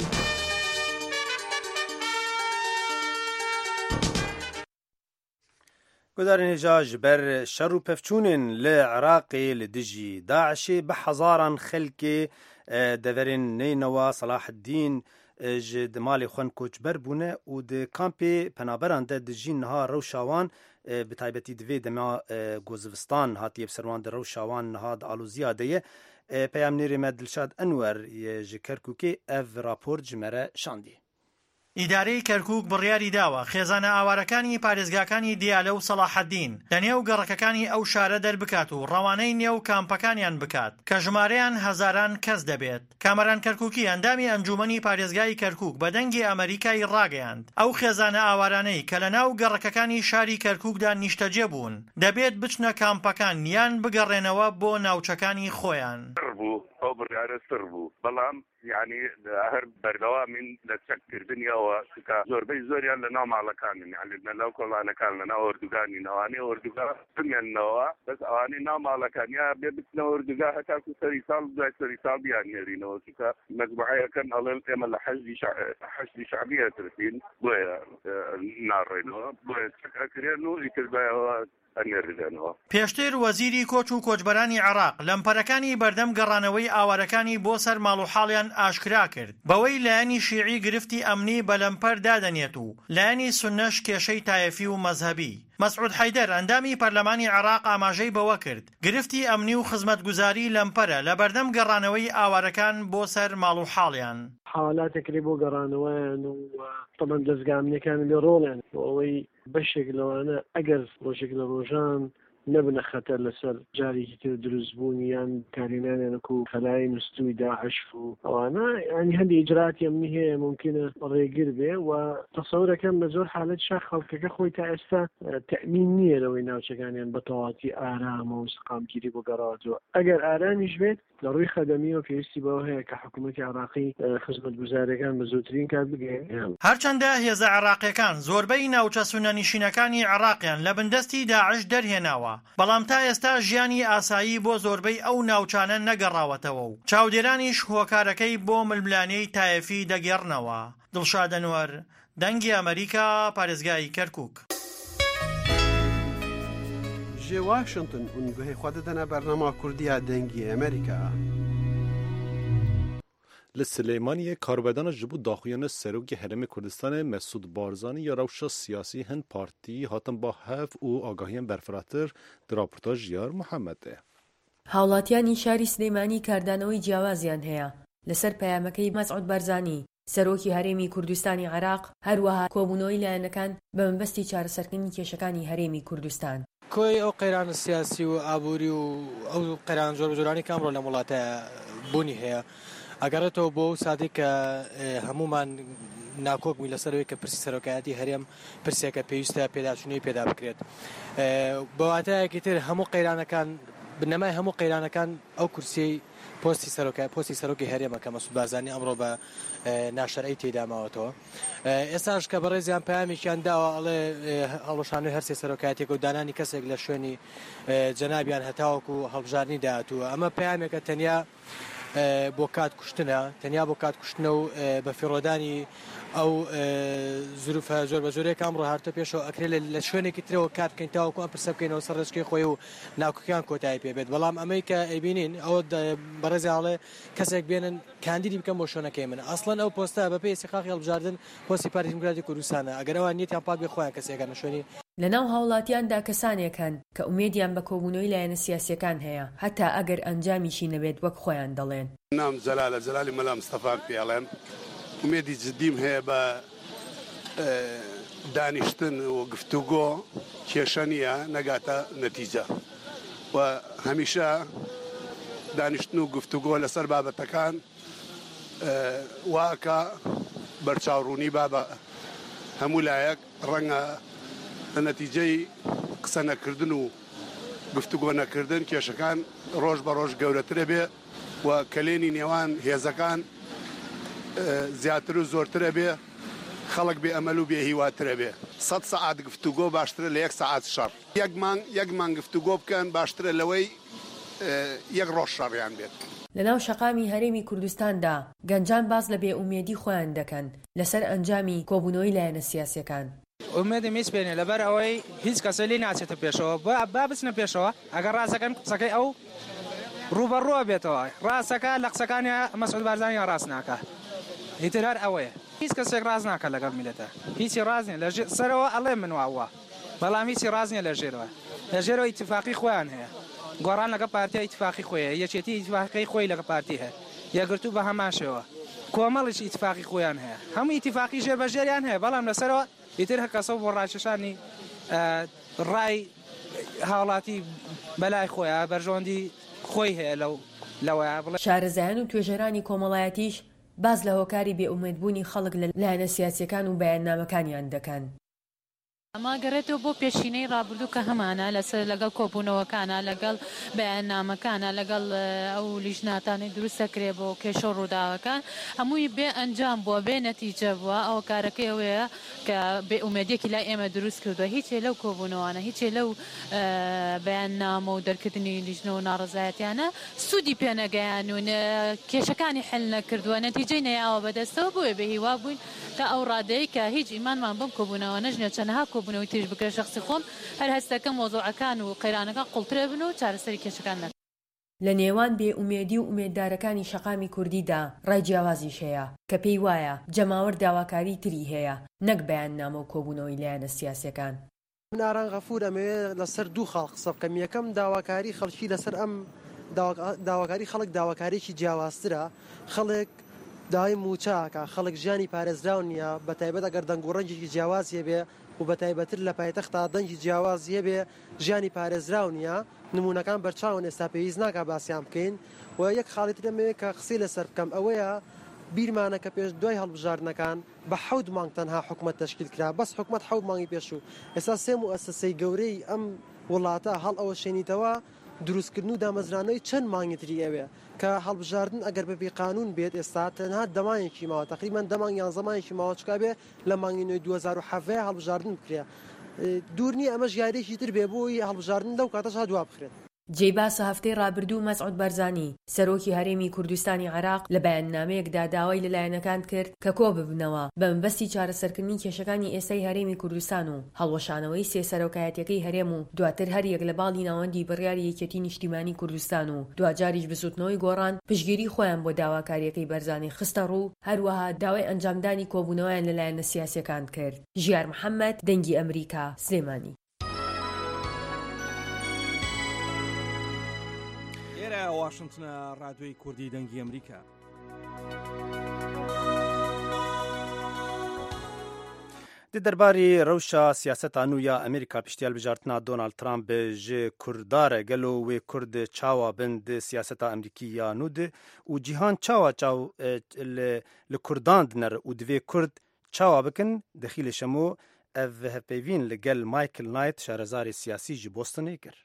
گودارێنێجا ji ber şer û pevçûnên li Iraqê li dijî Daişê bi hezaran xelkê deverên neynewa Salaheddîn ji di malê xwe koçber bûne û di kampê penaberan de dijîn niha rewşa wan bi taybetî divê dema gozivistan hatiye serwan di rewşa wan niha di alûziya de ye peyamnêrê me Dilşad Enwer ji Kerkûkê ev rapor ji me re şandî. ئیدارەی کەرکووک بڕیاری داوە خێزانە ئاوارەکانی پارێزگاکانی دیالە و سەلاحەددین لە نێو گەڕەکەکانی ئەو شارە دەربکات و ڕەوانەی نێو کامپەکانیان بکات کە ژمارەیان هەزاران کەس دەبێت. کامەران کەرکووکی ئەندامی ئەنجومەنی پارێزگای کەرکووک بە دەنگی ئەمریکای ڕاگەیاند ئەو خێزانە ئاوارانەی کە لە ناو گەڕەکەکانی شاری کەرکووکدا نیشتەجێ بوون دەبێت بچنە کامپەکان یان بگەڕێنەوە بۆ ناوچەکانی خۆیان. ئەو بڕیارە سڕ بوو بەڵام یعنی هەر بەردەوامین لە چەککردنیەوە زۆربەی زۆریان لە ناو ماڵەکانن یعنی لە ناو کۆڵانەکان لە ناو ئۆردوگانی ناوانەی ئۆردوگا بمێننەوە بەس ئەوانەی ناو ماڵەکانیا بێ بچنە ئۆردوگا هەتاکو سەری ساڵ دوای سەری ساڵ بیان نێرینەوە چونکە مەجموعەکەن ئەڵێن ئێمە لە حەشدی شعبیە ترسین بۆیە ناڕێنەوە بۆیە چەکەکرێن و ئیتردایەوە پێشتر وەزیری کۆچ و کۆچبەرانی عێراق لەمپەرەکانی بەردەم گەڕانەوەی ئاوارەکانی بۆ سەر ماڵ و حاڵیان ئاشکرا کرد بەوەی لایەنی شیعی گرفتی ئەمنی بە لەمپەر دادەنێت و لایەنی سوننەش کێشەی تایەفی و مەزهەبی. مەسعود حەیدەر ئەندامی پەرلەمانی عێراق ئاماژەی بەوە کرد گرفتی ئەمنی و خزمەتگوزاری لەمپەرە لە بەردەم گەڕانەوەی ئاوارەکان بۆ سەر ماڵ و حاڵیان. حاڵاتێکی بۆ گەڕانەوەیان و طبعا دەستگامنیەکان لێ ڕۆڵیان بۆ ئەوەی بەشێک لەوانە ئەگەر ڕۆژێک لە ڕۆژان نەبنە خەتەر لەسەر جارێکی تر دروستبوونی یان کارێنانێنکو خەلای نستوی داعش و ئەوانە ینی هەندی ئیجراتی ئەمنی هەیە ممکنە ڕێگر بێ و تەسەورەکەم بە زۆر حالەت شا خەڵکەکە خۆی تا ئێستا تەمین نییە لەوەی ناوچەکانیان بە تەواتی ئارامە و سقامگیری بۆ گەڕاوەتەوە ئەگەر ئارانیش بێت لە ڕووی خەدەمیەوە پێویستی بەوە هەیە کە حکوومەتی عێراقی خزمەتگوزارەکان بە زووترین کار بگەێن. هەرچەندە هێزە عێراقیەکان زۆربەی ناوچە سونەنشینەکانی عێراقیان لە بەندەستی داعش دەرهێناوە، بەڵام تا ئێستا ژیانی ئاسایی بۆ زۆربەی ئەو ناوچانە نەگەڕاوەتەوە و چاودێرانیش هۆکارەکەی بۆ ململانەی تایەفی دەگەڕنەوە. دڵشاد ئەنوەر، دەنگی ئەمریکا، پارێزگای کەرکووک. جێ واشنگتن ئونگوهی خوا دەدەنە بەرنامە کوردیە دەنگی ئەمریکا. li Silêmaniyê karbedan ji bo daxuyana Serokê Herêmê Kurdistanê Mesûd Barzanî ya rewşa siyasî hin partî hatin ba hev û agahiyan berfiratir di raporta Jiyar Muhemedê. هاوڵاتیانی شاری سلێمانی کاردانەوەی جیاوازیان هەیە لەسەر پەیامەکەی مەسعود بارزانی سەرۆکی هەرێمی کوردستانی عێراق هەروەها کۆبوونەوەی لایەنەکان بە مەبەستی چارەسەرکردنی کێشەکانی هەرێمی کوردستان. کۆی ئەو قەیرانە سیاسی و ئابووری و ئەو قەیران زۆر جۆرانی کامڕۆ لە وڵاتە بوونی هەیە ئەگەڕێتەوە بۆ سادی کە هەمومان ناکۆکمی لەسەرەوەی کە پرسی سەرۆکایەتی هەرێم پرسێکە پێویستە پێداچوونی پێدا بکرێت بەواتایەکی تر هەموو قەیرانەکان بنەمای هەموو قەیرانەکان ئەو کورسی پۆستی سەرۆکی هەرێمە کە مەسعود بارزانی ئەمڕۆ بە ناشەرعی تێدا ماوەتەوە. ئێستاش کە بەڕێزیان پەیامێکیان داوە ئەڵێ هەڵۆشانەوەی هەرسێ سەرۆکایەتێک و دانانی کەسێک لە شوێنی جەنابیان هەتاوەکو هەڵبژاردننی داهاتووە. ئەمە پەیامێکە تەنیا بۆ کات کوشتنە تەنیا بۆ کات کوشتنە و بە فیڕۆدانی ئەو زروفە زۆر بە زۆرێک ئەمڕۆ هاتە پێشەوە ئەکرێت لە شوێنێکی ترەوە کات بکەین تاوەکو ئەم پرسە بکەینەوە سەر ڕێچکەی خۆی و ناوکەکان کۆتایی پێبێت. بەڵام ئەمەی کە ئەیبینین ئەوە بەڕێزیاڵێ کەسێک بێنن کاندیدی بکەم بۆ شوێنەکەی من ئەسڵەن ئەو پۆستە بەپێی استیقاقی هەڵبژاردن پۆستی پارتی دیموکراتی کوردستانە ئەگەر ئەوان نیەتیان پاک بێ خۆیان کەسێکە شوێنی لەناو هاوڵاتیاندا کەسانێکن کە ئومێدیان بە کۆبوونەوەی لایەنە سیاسیەکان هەیە هەتا ئەگەر ئەنجامیشی نەبێت وەک خۆیان دەڵێن. نام جەلالە جەلالی مەلا مستەفان پێڵێن ئومێدی جدیم هەیە بە دانیشتن و گفتوگۆ کێشە نیە نەگاتە نەتیجە و هەمیشە دانیشتن و گفتوگۆ لەسەر بابەتەکان واکە بەرچاوڕوونی بابە هەموو لایەک ڕەنگە لە نەتیجەی قسە نەکردن و گفتوگۆ نەکردن کێشەکان ڕۆژ بە ڕۆژ گەورەترە بێ و کەلێنی نێوان هێزەکان زیاتر و زۆرترە بێ خەڵک بێ ئەمەل و بێ هیواترە بێ 100 سەعات گفتوگۆ باشترە لە 1 سەعات شەڕ یەک مانگ گفتوگۆ بکەن باشترە لەوەی یەک ڕۆژ شەڕیان بێت. لەناو شەقامی هەرێمی کوردستاندا گەنجان باز لە بێئومێدی خۆیان دەکەن لەسەر ئەنجامی کۆبوونەوەی لایەنە سیاسیەکان. ئومێدی میسپێنێ لەبەر ئەوەی هیچ کەسە لێ ناچێتە پێشەوە با بچنە پێشەوە ئەگەر ڕاستەکەن قسەکەی ئەو ڕوبەڕوە بێتەوە ڕاستەکە لە قسەکانی مەسعود بارزانی ڕاست ناکە ئیتر هەر ئەوەیە هیچ کەسێک ڕاز ناکە لەگەڵ میلەتە هیچی ڕاز نیە لە سەرەوە ئەڵێ من واوە بەڵام هیچی ڕاز نیە لە ژێرەوە لە ژێرەوە ئیتفاقی خۆیان هەیە گۆڕان لەگە پارتیا ئیتفاقی خۆیە یەکێتی ئیتفاقی خۆی لەگە پارتی هەیە یەکگرتوو بە هەمان شێوە کۆمەڵیش ئیتفاقی خۆیان هەیە هەموو ئیتفاقی ژێر بە ژێریان هەیە بەڵام لەسەرەوە ئیتر هەر کەسە بۆ ڕاکێشانی ڕای هاوڵاتی بەلای خۆیە بەرژۆندی خۆی هەیە لەوەیە بڵێ شارەزایان و توێژەرانی کۆمەڵایەتیش باز لە هۆکاری بێئومێدبوونی خەڵک لە لایەنە سیاسیەکان و بەیاننامەکانیان دەکەن. ئەمە گەڕێتەوە بۆ پێشینەی ڕابردوو کە هەمانە لەسەر لەگەڵ کۆبوونەوەکانە لەگەڵ بەیاننامەکانە لەگەڵ ئەو لیژناتانی دروستەکرێ بۆ کێشە ڕووداوەکان هەمووی بێ ئەنجام بووە بێ نەتیجە بووە ئەو کارەکەی ئەوەیە کە بێئومێدیەکی لای ئێمە دروست کردووە هیچێ لەو کۆبوونەوەانە هیچێ لەو بەیاننامە و دەرکردنی لیژنە و ناڕزایەتیانە سوودی پێنەگەیان و کێشەکانی حل نەکردووە نەتیجەی نەیاوە بەدەستەوە بۆیە بە هیوا بووین تا ئەو ڕادەیە کە هیچ ئیمانمان بەم کۆبوونەوە نەژنە چەندەها کۆبوونەوەی تێژ بکرێ شخصی خۆم هەر هەستەکەم مۆزوعەکان و قەیرانەکان قوڵترە بن و چارەسەری کێشەکان نەکەن. لە نێوان بێئومێدی و ئومێددارەکانی شەقامی کوردیدا ڕای جیاوازیش هەیە کە پێی وایە جەماوەر داواکاری تری هەیە نەک بەیاننامە و کۆبوونەوەی لایەنە سیاسیەکان. من ئاران غەفور ئەمەوێ لەسەر دوو خەڵک قسە بکەم یەکەم داواکاری خەڵکی لەسەر ئەم داواکاری خەڵک داواکارێکی جیاوازترە خەڵک داوای موچاکە خەڵک ژیانی پارێزراو نییە بە تایبەت ئەگەر دەنگ و ڕەنجێکی جیاوازیە بێ و بە تایبەتر لە پایتەختا دەنگی جیاواز هەبێ ژیانی پارێزراو نییە نمونونەکان بەرچاون ئێستا پێویست ناکا باسییان بکەین و یەک خاڵی ترەمەوێت کە قسەی لەسەر بکەم ئەوەیە بیرمانە کە پێش دوای هەڵبژاردنەکان بە 7 مانگ تەنها حکومەت تەشکیل کرا بەس حکومەت 7 مانگی پێشوو ئێستا سێ موئەسسەی گەورەی ئەم وڵاتە هەڵ ئەوە شێنیتەوە دروستکردن و دامەزرانەوەی چەند مانگتری ئەوێ کە هەڵبژاردن ئەگەر بەبێ قانون بێت ئێستا تەنها دەمانێکی ماوە تقریبان دەمانگ یان زەمانێکی ماوە چکا بێ لە مانگی نوێی 2007 هەڵبژاردن بکرێ دوور نییە ئەمە ژیارێکی تر بێ بۆی هەڵبژاردن لەو کاتەش هەدوا بخرێت. جێباسە هەفتەی ڕابردوو مەسعود بەرزانی سەرۆکی هەرێمی کوردستانی عێراق لە بەیاننامەیەکدا داوای لەلایەنەکان کرد کە کۆ ببنەوە بە مەبەستی چارەسەرکردنی کێشەکانی ئێستای هەرێمی کوردستان و هەڵوەشانەوەی سێ سەرۆکایەتیەکەی هەرێم و دواتر هەر یەک لە باڵی ناوەندی بڕیاری یەکێتی نیشتیمانی کوردستان و دوجاریش بسوتنەوەی گۆڕان پشگیری خۆیان بۆ داواکاریەکەی بەرزانی خستە ڕوو هەروەها داوای ئەنجامدانی کۆبوونەوەیان لەلایەنە سیاسیەکان کرد. ژیار محەممەد دەنگی ئەمریکا سلێمانی. واشنگتنە ڕادیۆی کوردی دەنگی ئەمریکا. دی دەرباری ڕەوشە سیاسەتا نویا ئەمریکا پشتیال بژارتنا دۆنالد ترامپ ji Kurdare gelo wê Kurd çawa bin di siyaseta Amerîkîya nû de û cîhan çawa li Kurdan diner û divê Kurd çawa bikin dixîlê şemo ev hevpeyvîn li gel Michael Knight şarezarê siyasî ji Bostonê kir.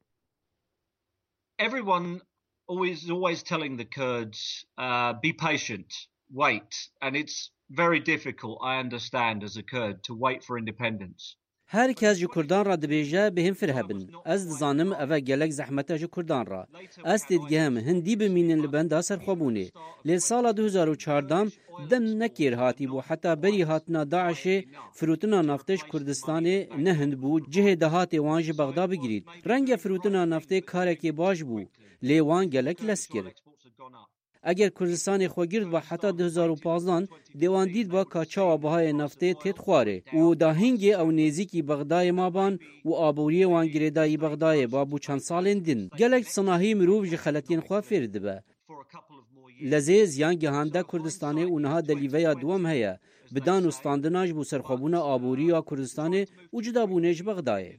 Everyone is always telling the Kurds, be patient, wait. And it's very difficult, I understand, as a Kurd, to wait for independence. هر کس جو کردان را دبیجه به هم فرهبن. از زانم اوه گلک زحمته جو کردان را. از دیدگهم هندی بمینن لبنده سر خوابونه. لی سال 2014 دم نکیر هاتی بو حتی بری هاتنا داعش فروتنا نفتش کردستان نه هند بو جه دهات وانج بغداد بگیرید. رنگ فروتنا نفته کارکی باش بو. لی وان گلک لسکر. اگر کردستان خوگرد با حتی 2015 دیوان دید با کاچا و بهای نفته تید خواره و داهنگ او نیزیکی بغدای مابان و آبوری وانگریدای بغدای با بو چند سالین دین گلک صناهی مروف جخلتین خواه فرد به لزه زیان گهانده کردستان اونها دلیویا دوم هیا بدان استاندناج بو سرخوابون آبوری و کردستان و جدابونش بغدای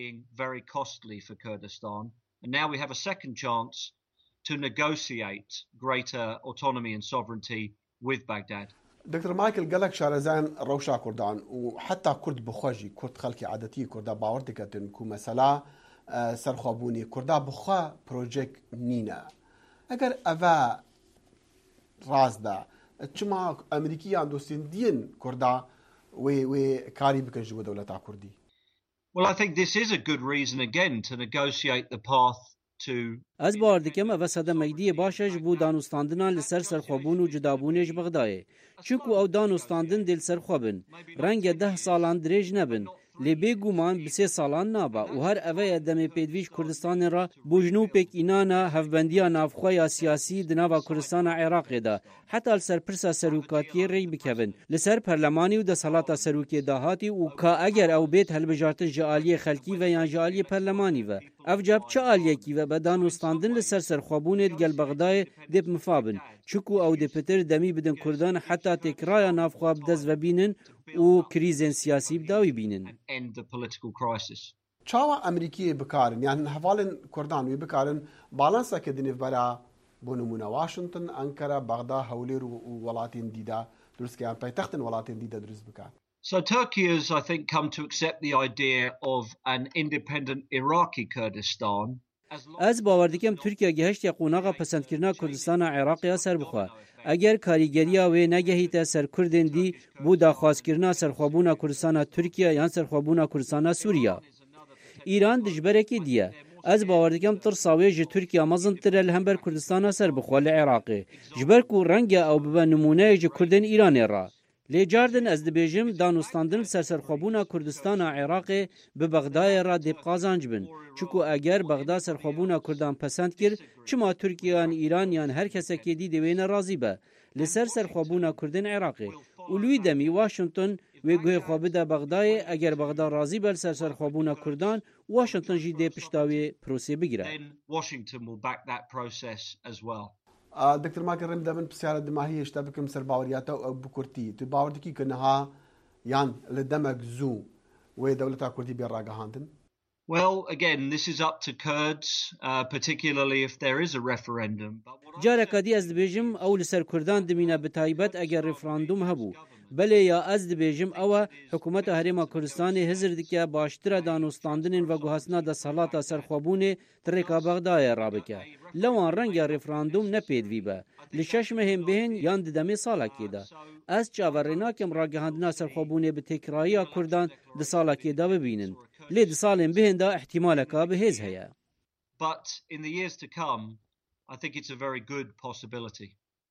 to negotiate greater autonomy and sovereignty with Baghdad. دكتور مايكل قالك شارزان روشا كردان وحتى كرد بخوجي كرد خلقي عادتي كردا باوردكتن كو مسألة سرخوابوني كردا بخوا بروجيك نينا اگر افا رازدا چما امريكيان دوستين دين كردا و كاري بكن جو دولتا كردي. Well, I think this is a good reason again to negotiate the path از باردکم او صد مگدی باشش بو دانستاندنان لسر سرخوابون و جدابونش بغدایه چونکو او دانستاندن دل سرخوابن رنگ 10 سالان دریج نبن لی بگومان بسه سالان نابا و هر اوه دم پیدویش کردستان را بوجنو پک اینانا هفبندیا نافخواه سیاسی دناوا کردستان عراق دا حتی لسر پرسا سروکاتی ری بکبن لسر پرلمانی و دا صلاتا سروکی داهاتی و که اگر او بیت هلبجارتن جعالی خلکی و یا جعالی پرلمانی و اف جاب چه آلیکی و بدان استاندن لسر سرخوابونت گل بغدای دیب مفابن چکو او دی پتر دمی بدن کردان حتی تکرای نافخواب دز و بینن و کریزن سیاسی بداوی بینن. چاوا امریکی بکارن یعنی حوالن کردان وی بکارن بالانسا که دنیف برا بونمونا واشنطن انکارا بغداد هولیر و ولاتین دیدا درست که پایتختن ولاتین دیدا درست بکار. So Turkey has, I think, come to accept the idea of an independent Iraqi Kurdistan. از باور دکم ترکیه گهشت یا قوناغا پسند کرنا کردستان عراق یا سر بخوا اگر کاریگریا و نگهیت سر کردن دی بو داخواست کرنا سرخوابونا کردستان ترکیه یا سرخوابونا کردستان سوریا ایران دجبرکی دیه از باور دکم تر ساویج ترکیه مزن تر الهمبر کردستان سر بخوا لعراق جبر کو رنگ او به نمونه ج کردن ایران را لی جاردن از دبیجم دانستاندن سرخوابونا کردستان عراق به بغداد را دیب قازانج بن چکو اگر بغداد سرخوابونا کردان پسند کرد چما ترکیه و ایران یا هر کسی که دی دوین راضی به لسر سرخوابونا کردن عراق اولوی دمی واشنطن و گوی خوابده بغداد اگر بغداد راضی بل سرخوابونا کردان واشنطن جی دی پشتاوی پروسه بگیره. دكتور ماكر رم دمن بسيارة دماهية اشتبكم سر باورياتا أو بكورتي تو باوردكي كنها يان لدمك زو و دولتا کوردی بێ ڕاگەهاندن؟ Well, again, this is up to Kurds, particularly if there is a referendum. جارێکا دی ez dibêjim ew li ser Kurdan dimîne bi taybet eger referandum hebû. Belê ya ez dibêjim ew hikûmeta Herêma Kurdistanê hizir dike baştira danûstandinên veguhastina desalata serxwebûnê tirêka Bexdayê rabike. Lewan renga referandum ne pêdivî be. Li 6 mehên bêhên yan di demê salekê de. Ez çaverê nakim ragihandina serxwebûnê bi têkiraiya Kurdan di salekê de bibînin. Lê di salên bêhên de ihtimaleka bihêz heye. But in the years to come, I think it's a very good possibility.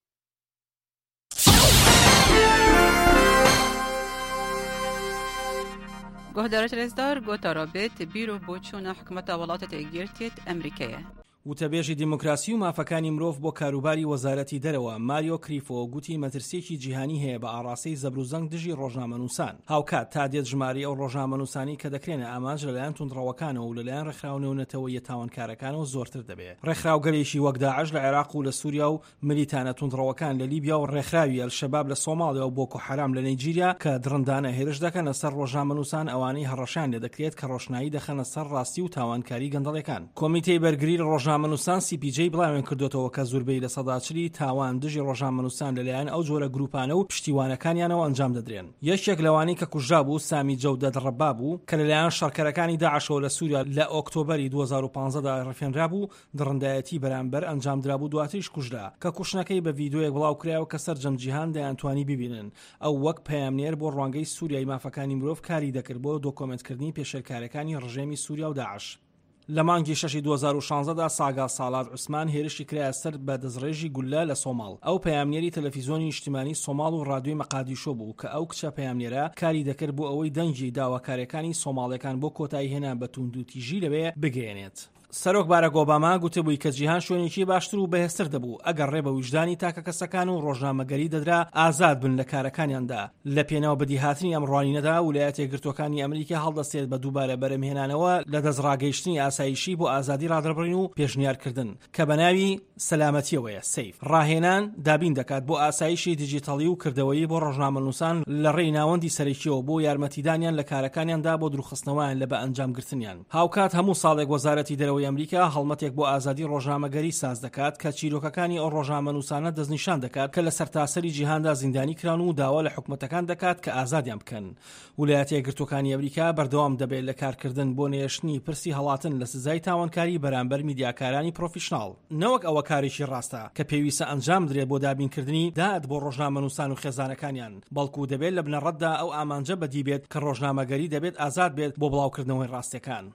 گهدارت رزدار گوتا رابط بیرو بوچون حکومت ولات تگیرتیت امریکیه. وتەبێژی دیموکراسی و مافەکانی مرۆڤ بۆ کاروباری وەزارەتی دەرەوە ماریۆ کریفۆ گوتی مەترسیەکی جیهانی هەیە بە ئاڕاستەی زەبروزەنگ دژی ڕۆژنامەنووسان. هاوکات تا دێت ژماری ئەو ڕۆژنامەنووسانی کە دەکرێنە ئامانج لەلایەن توندڕەوەکانەوە و لەلایەن ڕێکخراونەوەی تاوانکارەکانەوە زۆرتر دەبێت. ڕێکخراوگەرێکی وەک داعش لە عێراق و لە سووریا و ملیتانە توندڕەوەکان لە لیبیا و ڕێکخراوی ئەلشەباب لە سۆماڵیا و بۆکۆ حەرام لە نایجیریا کە درندانە هێرش دەکەنە سەر ڕۆژنامەنووسان ئەوانەی هەڕەشان لێ دەکرێت کە ڕۆشنایی دەخەنە سەر ڕاستی و تاوانکاری گەندەڵەکان. کۆمیتەی بەرگری ڕۆژنامەنووسان CPJ بڵاوێن کردوتەوە کە زۆربەی لە سەداچلی تاوان دژی ڕۆژنامەنووسان لەلایەن ئەو جۆرە گروپانە و پشتیوانەکانیانەوە ئەنجام دەدرێن. یەکێک لەوانی کە کوژرا بوو سامی جەودەد ڕەباب بوو کە لەلایەن شەڕکەرەکانی داعشەوە لە سووریا لە ئۆکتۆبەری 2015دا ڕفێنرا بوو درڕندایەتی بەرامبەر ئەنجامدرا بوو دواتریش کوژرا کە کوشتنەکەی بە ڤیدیۆیەک بڵاو کرایەوە کە سەرجەم جیهان دەیانتوانی ببینن. ئەو وەک پەیامنێر بۆ ڕوانگەی سووریای مافەکانی مرۆڤ کاری دەکرد بۆ دۆکۆمنتکردنی پێشێلکارەکانی ڕژێمی سووریا و داعش. لە مانگی 6 2016دا ساگا ساڵات عوسمان هێرشی کرایە سەر بە دەستڕێژی گولە لە سۆماڵ. ئەو پەیامنێری تەلەڤیزۆنی نیشتیمانی سۆماڵ و ڕادیۆی مەقادیشۆ بوو کە ئەو کچە پەیامنێرە کاری دەکرد بۆ ئەوەی دەنگی داواکاریەکانی سۆماڵیەکان بۆ کۆتایی هێنا بە توندوتیژی لەوێ بگەێنێت. سەرۆک بارەک ئۆباما گوتبووی کە جیهان شوێنێکی باشتر و بەهێزتر دەبوو ئەگەر ڕێ بە وجدانی تاکە کەسەکان و ڕۆژنامەگەری دەدرا ئازاد بن لە کارەکانیاندا. لە پێناو بەدیهاتنی ئەم ڕوانینەدا ویلایەتە یەکگرتووەکانی ئەمریکا هەڵدەستێت بە دووبارە بەرەمهێنانەوە لە دەستڕاگەیشتنی ئاسایشی بۆ ئازادی ڕادەبڕین و پێشنیارکردن کە بە ناوی سەلامەتیەوەیە سەیف. ڕاهێنان دابین دەکات بۆ ئاسایشی دیجیتاڵی و کردەوەی بۆ ڕۆژنامەنووسان لە ڕێی ناوەندی سەرەکیەوە بۆ یارمەتیدانیان لە کارەکانیاندا بۆ دروخستنەوەیان لە بە ئەنجامگرتنیان. هاوکات هەموو ساڵێک وەزارەتی دەرەوەی ئەمریکا هەڵمەتێک بۆ ئازادی ڕۆژنامەگەری ساز دەکات کە چیرۆکەکانی ئەو ڕۆژنامەنووسانە دەستنیشان دەکات کە لە سەرتاسەری جیهاندا زیندانی کران و داوا لە حکومەتەکان دەکات کە ئازادیان بکەن. ویلایەتە یەکگرتووەکانی ئەمریکا بەردەوام دەبێت لە کارکردن بۆ نێشتنی پرسی هەڵاتن لە سزای تاوانکاری بەرامبەر میدیاکارانی پرۆفیشناڵ. نەوەک ئەوە کارێکی ڕاستە کە پێویستە ئەنجام درێت بۆ دابینکردنی داهات بۆ ڕۆژنامەنووسان و خێزانەکانیان، بەڵکو دەبێت لە بنەڕەتدا ئەو ئامانجە بەدی بێت کە ڕۆژنامەگەری دەبێت ئازاد بێت بۆ بڵاوکردنەوەی ڕاستیەکان.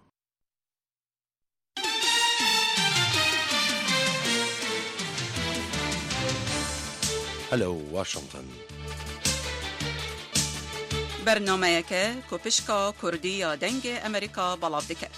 هەلو واشنگتن بەرنامەیەکە کۆپشکا کوردی یا دەنگی ئەمریکا بەڵاو دەکات.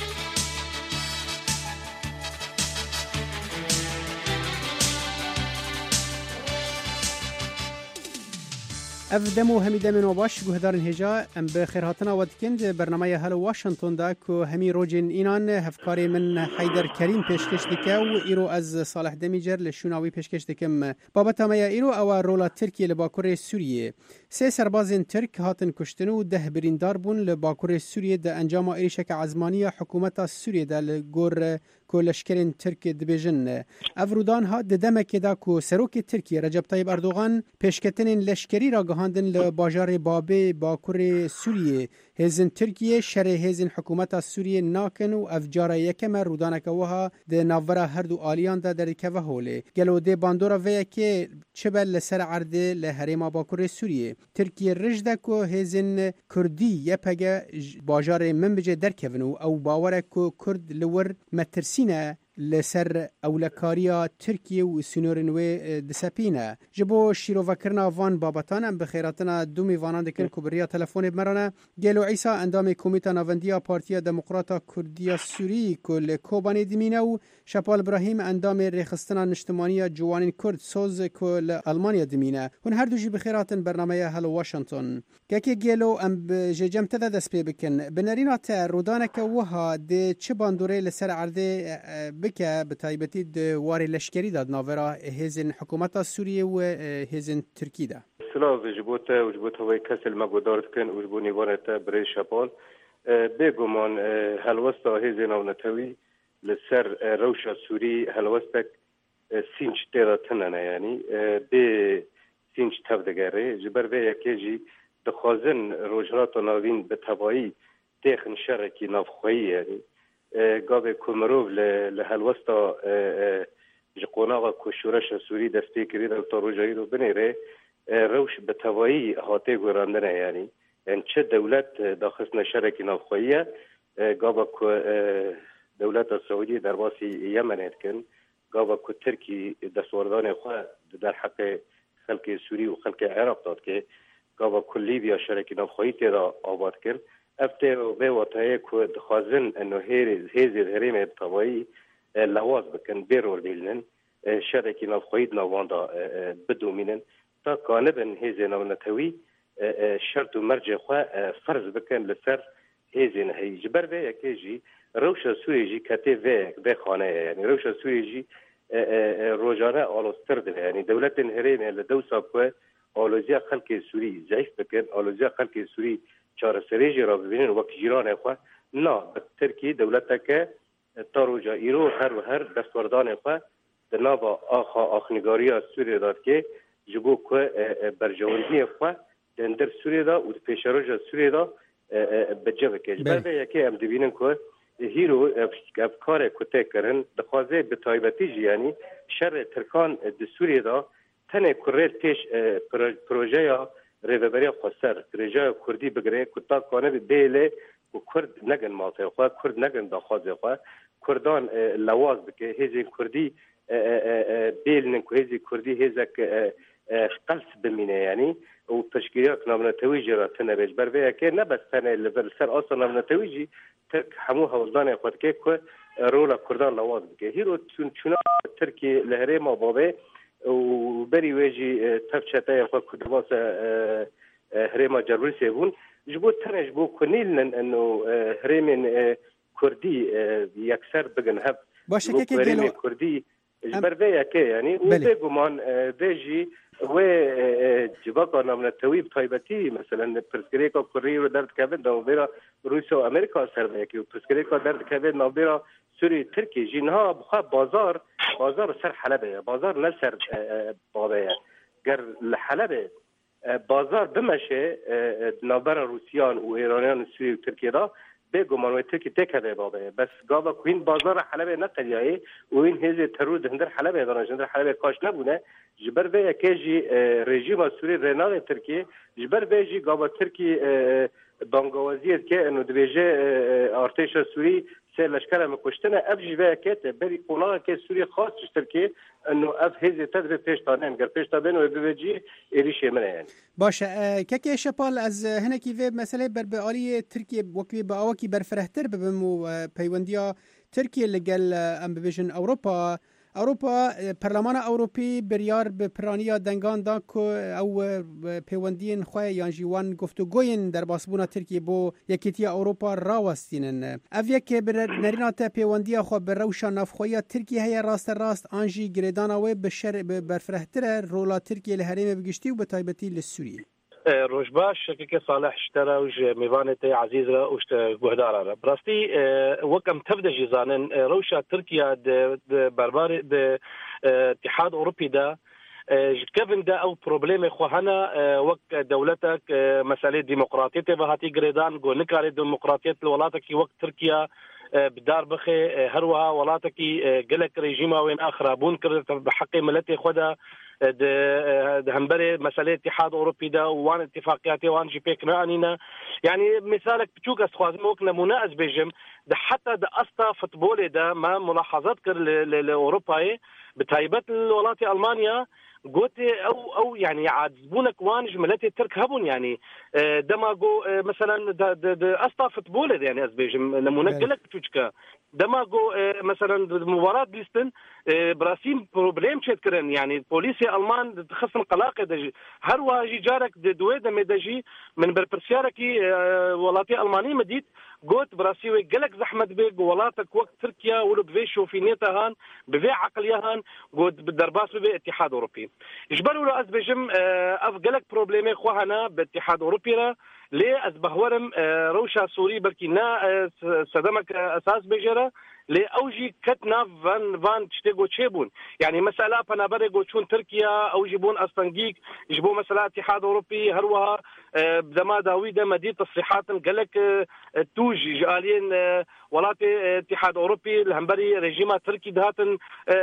اف دمو همی دمن و باش گهدارن هجا ام بخیر هاتنا ودکند برنامه هلو واشنگتن دا که همی روجین اینان هفکاری من حیدر کریم پیشکش دکه و ایرو از صالح دمیجر لشوناوی پیشکش دکم بابت همه ایرو او رولا ترکیه لباکور سوریه 3 سربازین ترک هاتن کشتن و 10 بریندار بون لباکور سوریه ده انجام ایشک عزمانی حکومت سوریه ده لگور لشکرین ترک دبیجن افرودان ها دمک دا کو سروک ترکیه رجب طیب اردوغان پیشکتنین لشکری را گهاندن لباجار بابه باکور سوریه هزن ترکیه شر هزن حکومت سوریه ناکن و افجار یکم رودانک وها ده ناورا هر دو آلیان دا درکه و هوله گلو ده باندورا ویا که چبل لسر عرده لحریم باکور سوریه ترکیه رجده کو هزن کردی یپگه باجار منبجه درکونو او باوره کو کرد لور مترسینه لسر اولکاریا ترکیه و سنورنوی دسپینه جبو شیروفکرنا وان بابتان ام بخیراتنا دومی وانان دکن کبریا تلفون بمرانه گلو عیسی اندام کمیتا ناوندیا پارتیا دموکراتا کردیا سوری کل کوبانی دمینه و شپال ابراهیم اندام ریخستنا نشتمانی جوانین کرد سوز کل المانیا دمینه هون هر دوجی بخیراتن برنامه هلو واشنگتن گکی گلو ام بجم تدا دست پی بکن بنرینات رودانک وها ده چه باندوره لسر عرده بکه به تایبەتی واری لەشکری دا ناوەرا هێزن حکوومەتا سووریە و هێزن تورکی دا سلاو جبوتا و جبوتا وی کسل مگودارت کن و جبونی وانتا برای شپال بگمان هلوستا هێزن او نتوی لسر روشا سوری هلوستک سینج تیرا تننه یعنی به سینج تفدگره جبر به یکیجی دخوازن روجرات و ناوین به تبایی تیخن شرکی نافخویی یعنی گاوه کمروف لهلوستا جقوناغا کشورش سوری دستی کرید و تا روجایی رو بنیره روش به تبایی هاته گراندنه یعنی چه دولت داخل شرکی نافخوییه گاوه دولت سعودی در باسی یمن اتکن گاوه که ترکی دستوردان خواه در حق خلق سوری و خلق عراق داد که گاوه که لیبیا شرکی نافخویی تیرا آباد کن افته و به وطایه که دخوازن انو هیزی الهریم طبایی لواز بکن بیرور بیلنن شرکی نافخویی نواندا بدومینن تا کانبن هیزی نونتوی شرط و مرج خواه فرض بکن لسر هیزی نهی جبر به یکی روشا سوری جی کتی به خانه یعنی روشا سوری جی روزانه آلوستر ده یعنی دولت الهریم لدو سابقه آلوزیا خلق سوری ضعیف بکن آلوزیا خلق سوری چهار سریجی را ببینن وقت جیران خواه نه ترکی دولت که تا روزا ایرو هر و هر دستوردان خواه در نابا آخنگاری سوری داد که جبو که برجواندی خواه در سوری دا و پیش روزا سوری دا بجوه که جبه یکی هم دبینن که هیرو افکار کته کرن دخوازه به تایبتی جی یعنی شر ترکان د سوریه دا تنه کرل تیش پروژه یا ریوبری خسر پروژه کردی بگره کتا کانه بیله و کرد نگن ماته خواه کرد نگن داخوازه خواه کردان لواز بکه هیزی کردی بیل نکو هیزی کردی هیزک قلس بمینه یعنی و تشکیلیات نامنتویجی را تنه بیج بر ویه که نبستنه لبر سر آسا نامنتویجی ترک همو حوزدان خود که رولا کردان لواز بکه هیرو چونا ترکی لهره ما بابه و بری ویجی تفچته خود کدواس هرما جربوری سیبون جبو تنش بو کنیلن انو هرمین کردی یکسر بگن هب باشه که گلو کردی جبر ویه که یعنی او بگمان ویجی و جباقا نامنتوی بطایبتی مثلا پرسکریکا کری رو درد کبید نوبیرا روسیا و امریکا سر که پرسکریکا درد کبید نوبیرا سوری ترکی جینها بخواه بازار سر حلبه بازار نسر بابه گر حلبه بازار بمشه نوبر روسیان و ایرانیان سوری و ترکی دا بگو منوی ترکی تکه بابه بس گاوا که این بازار حلبه نقلیایی و این هزی ترود هندر حلبه دانش هندر حلبه کاش نبونه جبر به یکی رژیم سوری رنال ترکیه جبر به جی گاوا ترکی بانگوازیت که انو دویجه ارتش سوری سه لشکر مکشتنه اف جیوه که بری قونا که سوری خاص ترکیه انو اف هزی تدر پیش تانن گر پیش تابن و بوجی ایریش منه یعنی باشه که شپال از هنکی و مسئله بربعالی ترکیه وکی با آوکی برفرهتر ببم و پیوندیا ترکیه لگل ام ببیجن اوروپا پارلمان اوروپی بریار به پرانیا دنگان دا که او پیوندین خواه یان جیوان گفتگوین در باسبونا ترکیه بو یکیتی اوروپا راوستینن او یک نرینات پیوندیا خواه بر روشا نفخویا ترکیه هیا راست آنجی گریداناوی برفرهتر رولا ترکیه لحریم بگشتی و بتایبتی لسوریه روش باش که صالح اشترى وج ميوانت عزيز وشت بهدار براستي وكم تبدا جيزان روشا تركيا بربار اتحاد اوروبي دا كيفن دا او بروبليم خوهنا وك دولتك مساله ديمقراطيه بهاتي جريدان جو نكاري ديمقراطيه الولاتك وقت تركيا بدار بخي هروها ولاتك قلك ريجيما وين اخرابون كرت بحق ملتي خدا همبري مسألة اتحاد أوروبي دا وان اتفاقياتي وان جي بيك نعنينا يعني مثالك بتشوك استخواز موكنا مناقز بيجم ده حتى ده أستا فوتبولي ده ما ملاحظات كر لأوروبا بتايبات الولاتي ألمانيا قلت او يعني عذبونك وان جملتي الترك هبون يعني دماغو مثلا اسطى فوتبول يعني ازبيج نمونقلك توجكا دماغو مثلا مباراه ليستن براسيم بروبليم تشكرن يعني البوليسي المان تخصم قلاقه هر واجي جارك دوي دمدجي من بربرسياركي ولاتي الماني مديت قلت براسيوي قلك زحمة بيق ولاتك وقت تركيا ولو بفيشو في نيتهان بفي عقليهان قلت بالدرباس بفي اتحاد أوروبي إجبالوا له أزبجم أفقلك بروبليمي خوهنا باتحاد أوروبي ليه أزبهورم روشا سوري بركينا سدمك أساس بجرة لأوجي كتنا فان تشتغو تشيبون يعني مسألة بنابرغو شون تركيا أو جيبون أستنجيك يجيبون مسألة اتحاد أوروبي هروها بدما داويدة مدينة تصريحات قالك توجي جالين ولاتي اتحاد أوروبي الهمبري رجيمة تركي دهاتن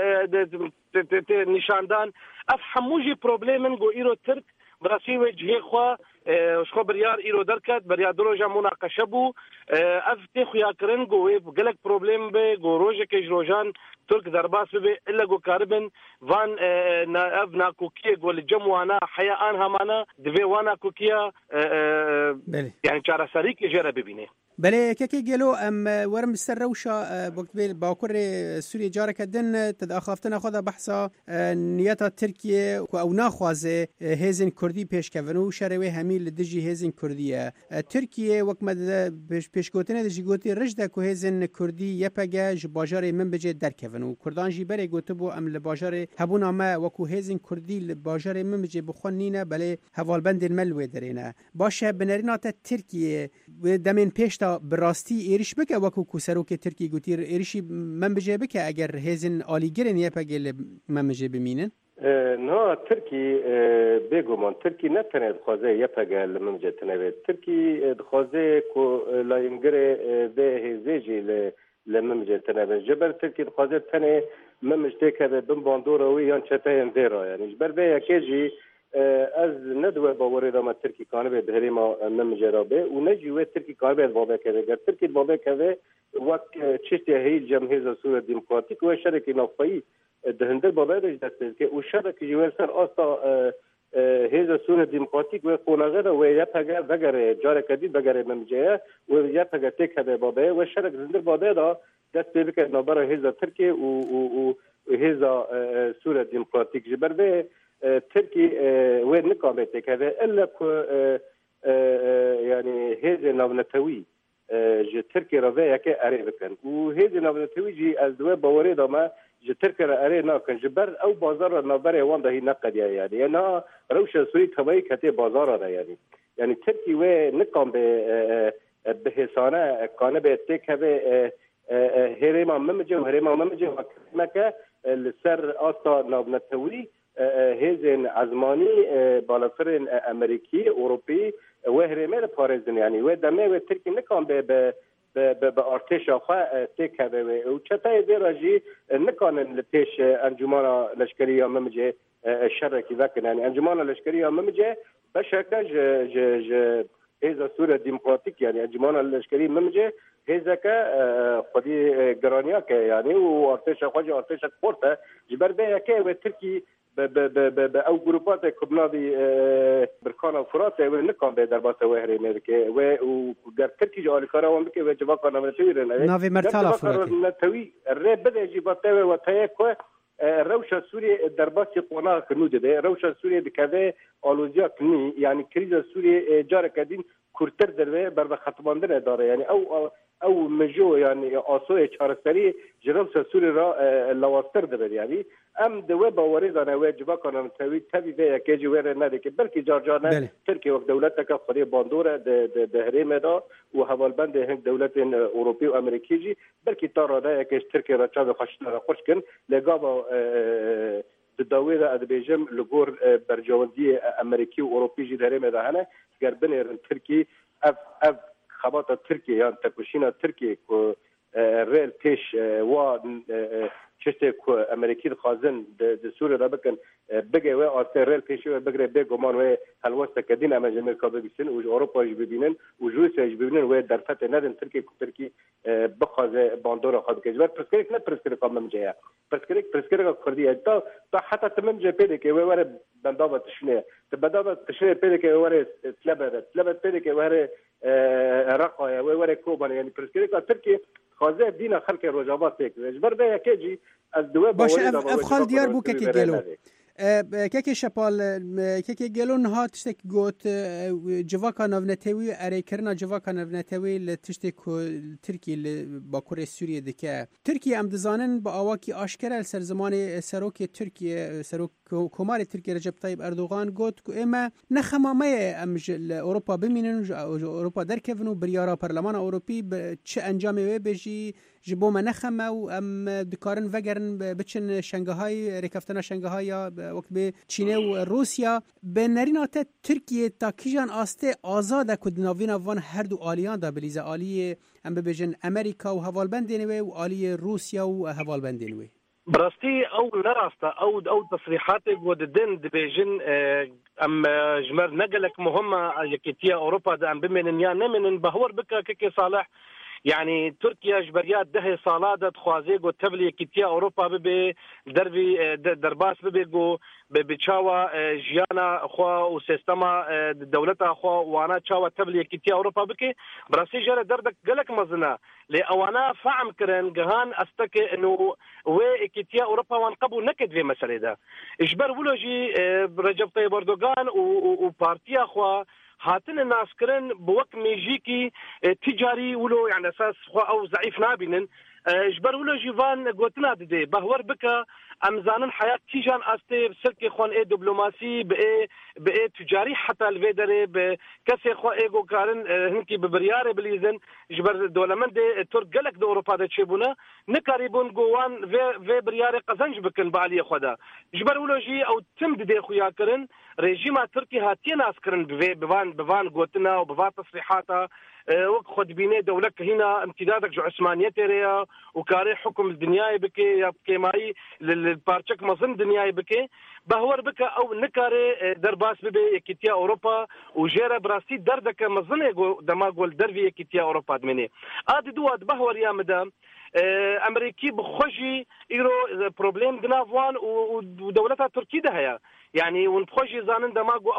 نشاندان أفحموجي بروبليمن جو إيرو ترك براسي وجهي خوا شخو بريار إيرو دركت بريار دروجة مناقشة بو أفتي خويا كرنجو وقلق بروبليم بي جو روجة كيجروجان ترك درباس بي إلا جو كاربن فان أفنا كوكية جو الجموانا حياء آنها مانا دفي وانا كوكية يعني چارة سريك جرى ببيني بله كي قالوا ام ورم السروشة وقت بيل باكر سوريا جارك دن تداخفتنا خذ بحثا نياتا تركيا او ناخوازه هزن كردي پیش كفنو شروي هميل دجي هزن كرديه تركيا وقت ما پیش گوتنه دجي گوتي رجدا کو هزن كردي يپگا جباجار من بجه در كفنو كردان جي بره گوتبو ام لباجار هبونا ما وكو هزن كردي لباجار من بجه بخونينه بله حوال بند الملوي درينه باشه بنريناتا تركيا دمن پیش براستی ایرش بکه وکو کوسرو که ترکی گوتیر ایرشی من بجه بکه اگر هزن آلیگرن یه پگل من بجه بمینن نه ترکی بگومان ترکی نتنه خوازه یه پگل من بجه تنوید ترکی خوازه که لاینگره به هزیجی لمن بجه تنوید جبر ترکی خوازه تنه من بجه که بم باندوروی یان چطه اندیرا یعنی جبر به یکیجی از ندوه باوری دام ترکی کانه به دهری ما نمجرابه و نجیوه ترکی کانه به بابه که گر ترکی بابه که وقت چشتی هی جمهور سور دموکراتیک و شرکی نافعی دهنده بابه داشت دست که و شرکی جوال سر آستا هیز سور دموکراتیک و قوناغه و یپگه بگره جار کدید بگره ممجه و یپگه تک به بابه و شرک زنده بابه دا دست بکر نابر هیز ترکی و هیز سور دموکراتیک جبر به تركي وين نقامة كذا إلا يعني هذا نبنتوي ج تركي رضايا كأري بكن وهذا نبنتوي جي الدواء بوري دما ج تركي أري ناكن جبر أو بازار النبرة وانده هي نقد يعني أنا روشة سوري تبعي كتير بازار هذا يعني تركي وين نقام بحسانة كان بيتك هذا هريما ممجة وكمكة السر أصلا نبنتوي هزن عزماني بالفرن امريكي اوروبي وهرمه باريزن يعني ودمه و تركي نكون بارتش اخا تك و چتای درجه نكون لپیش انجمن لشکری ممجه شرکی ذکر يعني انجمن لشکری ممجه بشكل ج هذا صوره ديمقراطيك يعني انجمن لشکری ممجه هذا خدي جرانيا يعني وارتش اخا ارتش سبورت جبر به كه و تركي او جروبات كبنادي بركانا فرات ونكم به درباسه وهري امريكا و تركي جو الكارا وامريكا وجواكا نمتوير نافي مرتالا فرات نتوي الرب بدا جيباته وتايكو روشا سوريا درباسي قونا كنود ده روشا سوريا دكذا اولوزيا كني يعني كريزا سوريا جاركدين كورتر دربه بر خطباندن داره يعني او مجو يعني اسوي چارسري جنوب سوريا را لواستر ده يعني ام دوه باوری دانه واجبا کنم تبی به یک جوهر نده که بلکه جارجانه ترکیه و دولت که خودی باندور ده هریم دا و حوالبند هنگ دولت اروپی و امریکی جی بلکه تاراده که ترکیه را چاز خشتر خوش کن لگابا داوی دا ادبیجم لگور برجواندی امریکی و اروپی جی ده هریم دا هنه گر بنیرن ترکیه اف خبات ترکیه یا تکوشین ترکیه که ريل بيش و شتى كو امريكي خازن د سوريا ربكن بقى و ريل بيش بقى بيجومان و هلوسته كدين اما جميل كابيسن و اوروبا جبينن و روسيا جبينن و درفت ندن تركي بخاز باندورا خد كجبر برسكريك لا برسكريك قام جايه برسكريك كرديه تا حتى تمام جبيدك و ور بندابه تشنه تبدابه تشنه بيدك و تلبت بيدك و رقه و ور كوبان يعني برسكريك تركي خازه دينا خلق الرجابات هيك جبر ده كيجي الدواب باش افخال ديار بو كي قالوا كيكي شپال كيكي گلون ها تشتك گوت جواکا نونتوی اری کرنا جواکا نونتوی لتشتك ترکی با کره سوریه دکه ترکی ام دزانن با اواکی آشکره سر زمان سروک ترکیه سروک کمار ترکیه رجب طیب اردوغان گوت که اما نخمامه ام اروپا بمینن اروپا درکفنو بریارا پارلمان اروپی چه انجامی وی بجی جبو ما نخمه و ام دکارن وگرن بچن شنگهای رکفتنا شنگهای یا وقت به چینه و روسیا به نرینات ترکیه تا کیجان آسته آزاده کد ناوین وان هر دو آلیان دا بلیزه آلی ام ببجن امریکا و هوالبندینوی و آلی روسیا و هوالبندینوی براستي او نراستا او تصريحاتك وددن دبيجن ام جمر نقلك مهمه يكتيا اوروبا دا ام بمن يا نمن بهور بك كيكي صالح يعني تركيا جبريات ده صالادة خوازيغو تبلي كتيا أوروبا ببي دربي درباس ببي جو بتشاوا جيانا أخوا وسيستما دولتها أخوا وانا تشاوا تبلي كتيا أوروبا بكي براسي جرى دردك قلك مزنا لأوانا فعم كرن جهان أستكي إنه وكتيا أوروبا وانقبوا نكد في مسألة ده إجبر ولوجي رجب طيب أردوغان وبارتيا أخوا هاتن الناس كرن بوقت ميجيكي تجاري ولو يعني اساس او ضعيف نابين اجبر ولو جيفان قوتنا دي بهور بك امزان حياه تيجان استي سلكي خون اي دبلوماسي باي تجاري حتى الفيدري بكسي خو ايغو كارن هنكي ببريار بليزن جبر دولمن دي ترك قالك دو اوروبا دا تشيبونا نكاريبون جوان في بريار قزنج بكن بالي خدا جبر ولو جي او تمد دي خويا كرن ريجيما تركي هاتي ناس كرن بفان قوتنا وبفان تصريحاتها وقت خد بيني دولك هنا امتدادك جو عثمانية تريا وكاري حكم الدنيا بكي يا كيماي للبارتشك مظن دنيا بكي بهور بك او نكاري درباس ببي كتيا اوروبا وجيرا براسي دردك مظن دما قول دربي كتيا اوروبا دمني ادي دواد بهور يا مدام امريكي بخوجي ايرو بروبليم دنافوان ودولتها تركيا دهيا يعني ونبخوجي زانن دماغو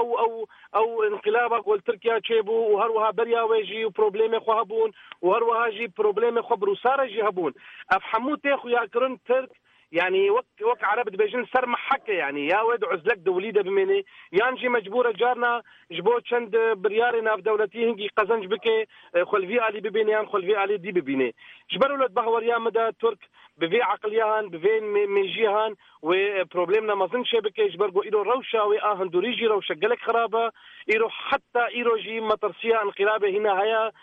او انقلابك والتركيا تشيبو وهروها بريا ويجي وبروبليم خو هبون وهروها جي بروبليم خو بروساره جي هبون افحمو تاخو يا كرن ترك يعني وك عرب دبيجن سر محكه يعني يا ود عزلك دوليده بمني يانجي مجبوره جارنا جبو چند بريارنا في دولتي هنجي قزنج بكي خلفي علي ببينيان خلفي علي دي ببيني جبروا ولد بهور يا مدى ترك بفي عقليان بفين ميجيهان وبروبليمنا ما ظنش بكي جبرقوا إيرو روشة وآهن دوريجي روشة قلق خرابة إيرو حتى إيرو جي مطرسيا انقلابه هنا هيا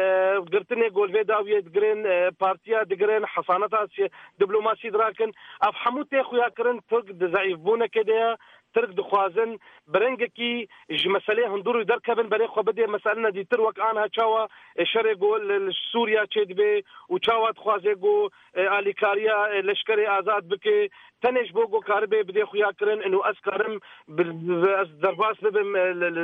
قرتني قول في داوية دقرين بارتيا دقرين حصانتها دبلوماسي دراكن أفحمو تيخو يا كرن ترك دزعيف بونا كده ترك دخوازن برنجكي مسألة هندوري دركبن بري خو بدي مسألة دي تروك أنا تشاوا شرق قول سوريا تشد بي وتشاوا دخوازي قو أليكاريا لشكري آزاد بكي تنش بوغو كاربي بدي خويا كرن انه اسكرم درباس بم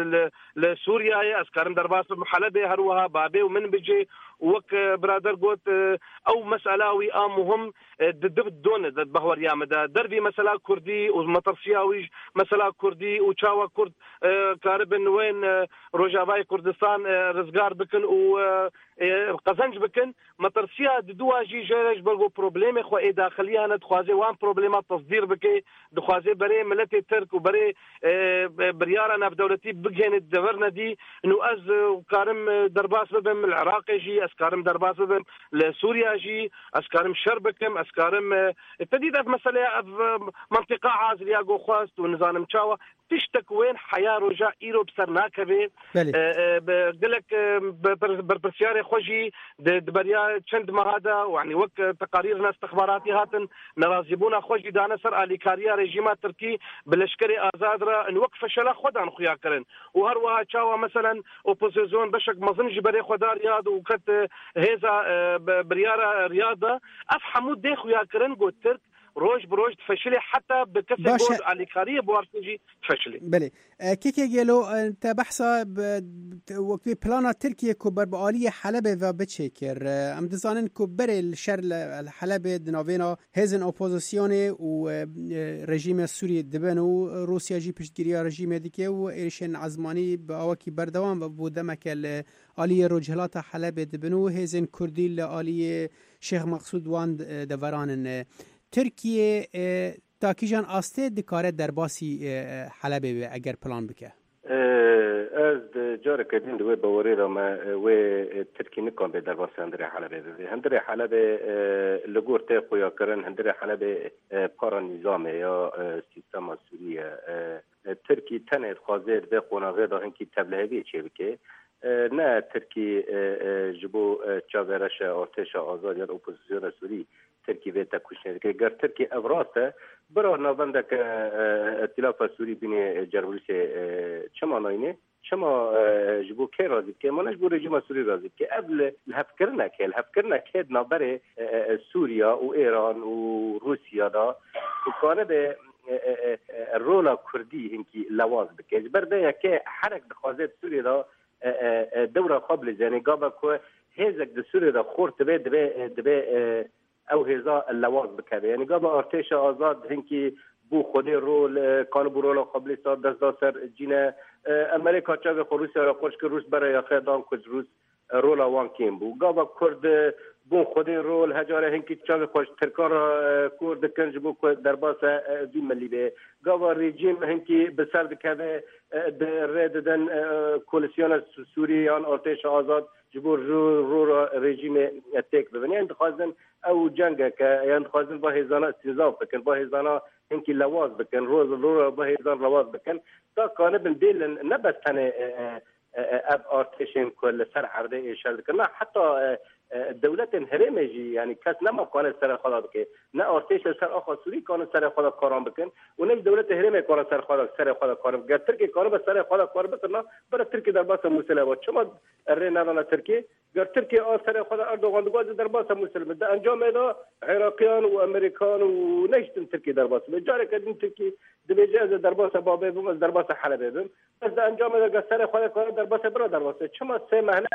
لسوريا اسكرم درباس بحلبة هروها بابي ومن بيجي وك برادر قوت او مسألة مهم دون بهور يا مدى دربي مسألة كردي ومطرسياوي مسألة كردي وشاوا كرد كاربن وين روجافاي كردستان رزقار بكن و قزنج بكن مطرسيا دوا جي جيرج برغو بروبليم خو اي داخليه انا دخوازي وان بروبليمات تصدير بكي دخوازي بري ملتي ترك وبري بريارنا بدولتي بجين الدورنا دي انه از كارم درباس بهم العراق جي اسكارم درباس بهم لسوريا جي اسكارم شربكم اسكارم ابتديت في مساله منطقه عازل ياغو خواست ونظام مشاوه تشتك وين حياة رجاء إيرو بسرناك به قلك بربسياري خوشي دبريا چند مهادا وعني وقت تقارير ناس استخباراتي هاتن نرازبونا خوشي دانا سر آليكاريا ريجيمات تركي باللشكري آزاد را نوقف شلا خودان خويا كرن وهروها تشاوا مثلا اوبوزيزون بشك مظنج بري خدا رياض وكت هيزا بريارة رياضة أفحمو دي خويا كرن قو ترك روج بروج تفشلي حتى بكسر جول عليكاريه بوارتجي تفشلي بله كيكي جلو انت بحثا وقت بلانا تركيا كبر بعالية حلب و بتشكر ام دزانن كبر الشر الحلب دناوينا هزن اوبوزيسيوني و رژیم سوریه دبنو روسیا جی پشتگیری رژیم دیگه و ایرشن عزمانی با اوکی بردوام و بودمک عالیه رجحلات حلب دبنو هزن کردی لعالیه شیخ مقصود وان دورانن ترکیه تاکیجان آسته دکاره در باسی حلبه اگر پلان بکه از جاره کدین دوی باوری را ما و ترکی نکن به در باسی هندره حلبه هندره حلبه لگور تی خویا کرن هندره حلبه پارا نظامه یا سیستم سوریه ترکی تنه خوازه به قناغه دا هنکی تبلهوی چه بکه نه ترکی جبو چاورش آتش آزاد یا اپوزیسیون سوری ترکی به تکوشنه که گر ترکی افراسته برای نابندک ائتلاف سوری بینی جربولیس چما ناینه چما جبو که راضی که منش بو رژیم سوری راضی که قبل الهفکرنه که نابر سوریا و ایران و روسیا دا کانه به رولا کردی هنکی لواز بکه برده که حرک دخوازه سوری دا دوره قبل زنی گابا که هزک د سوری دا خورت دبه او هزا اللواز بکره یعنی قبل ارتش آزاد هنکی بو خودی رول کانو بو رول قبلی ساد دست سر جینه امریکا چاوی روسیا را خوش که روس برای خیدان کج روس رولا وان کیم بو قبل کرد بو خودی رول هجاره هنکی چاوی خوش ترکان را کرد کنج بو در باس دی ملی به قبل رژیم هنکی بسر دکه رد دن کولیسیون سوریان ارتش آزاد جبور رو رژیم تک ببینن یعنی خواستن او جنگ که یعنی خواستن با هزانه استنزاف بکن با هزانه هنکی لواز بکن رو با هزان لواز بکن تا کانه بندیل نبستن اب ارتشین کل سر عرضه ایشال کن نه حتی دولت هرمجی یعنی کس نما کانه سر خدا بکن نه ارتش سر آخا سوری کانه سر خدا کاران بکن و نه دولت هرم کانه سر خدا کاران بکن ترکی کانه به سر خدا کار بکن نه برای ترکی در باس مسئله بود چما رنانا ترکی گر ترکی سر خدا اردوغان دو در باس مسلم ده انجام دا عراقیان و امریکان و نشتن ترکی در باس جاره کدین ترکی دبیجاز در باس بابه بم در باس حلبه بم بس ده انجام دا سر خدا کار در باس برا در باس چما سه مهنه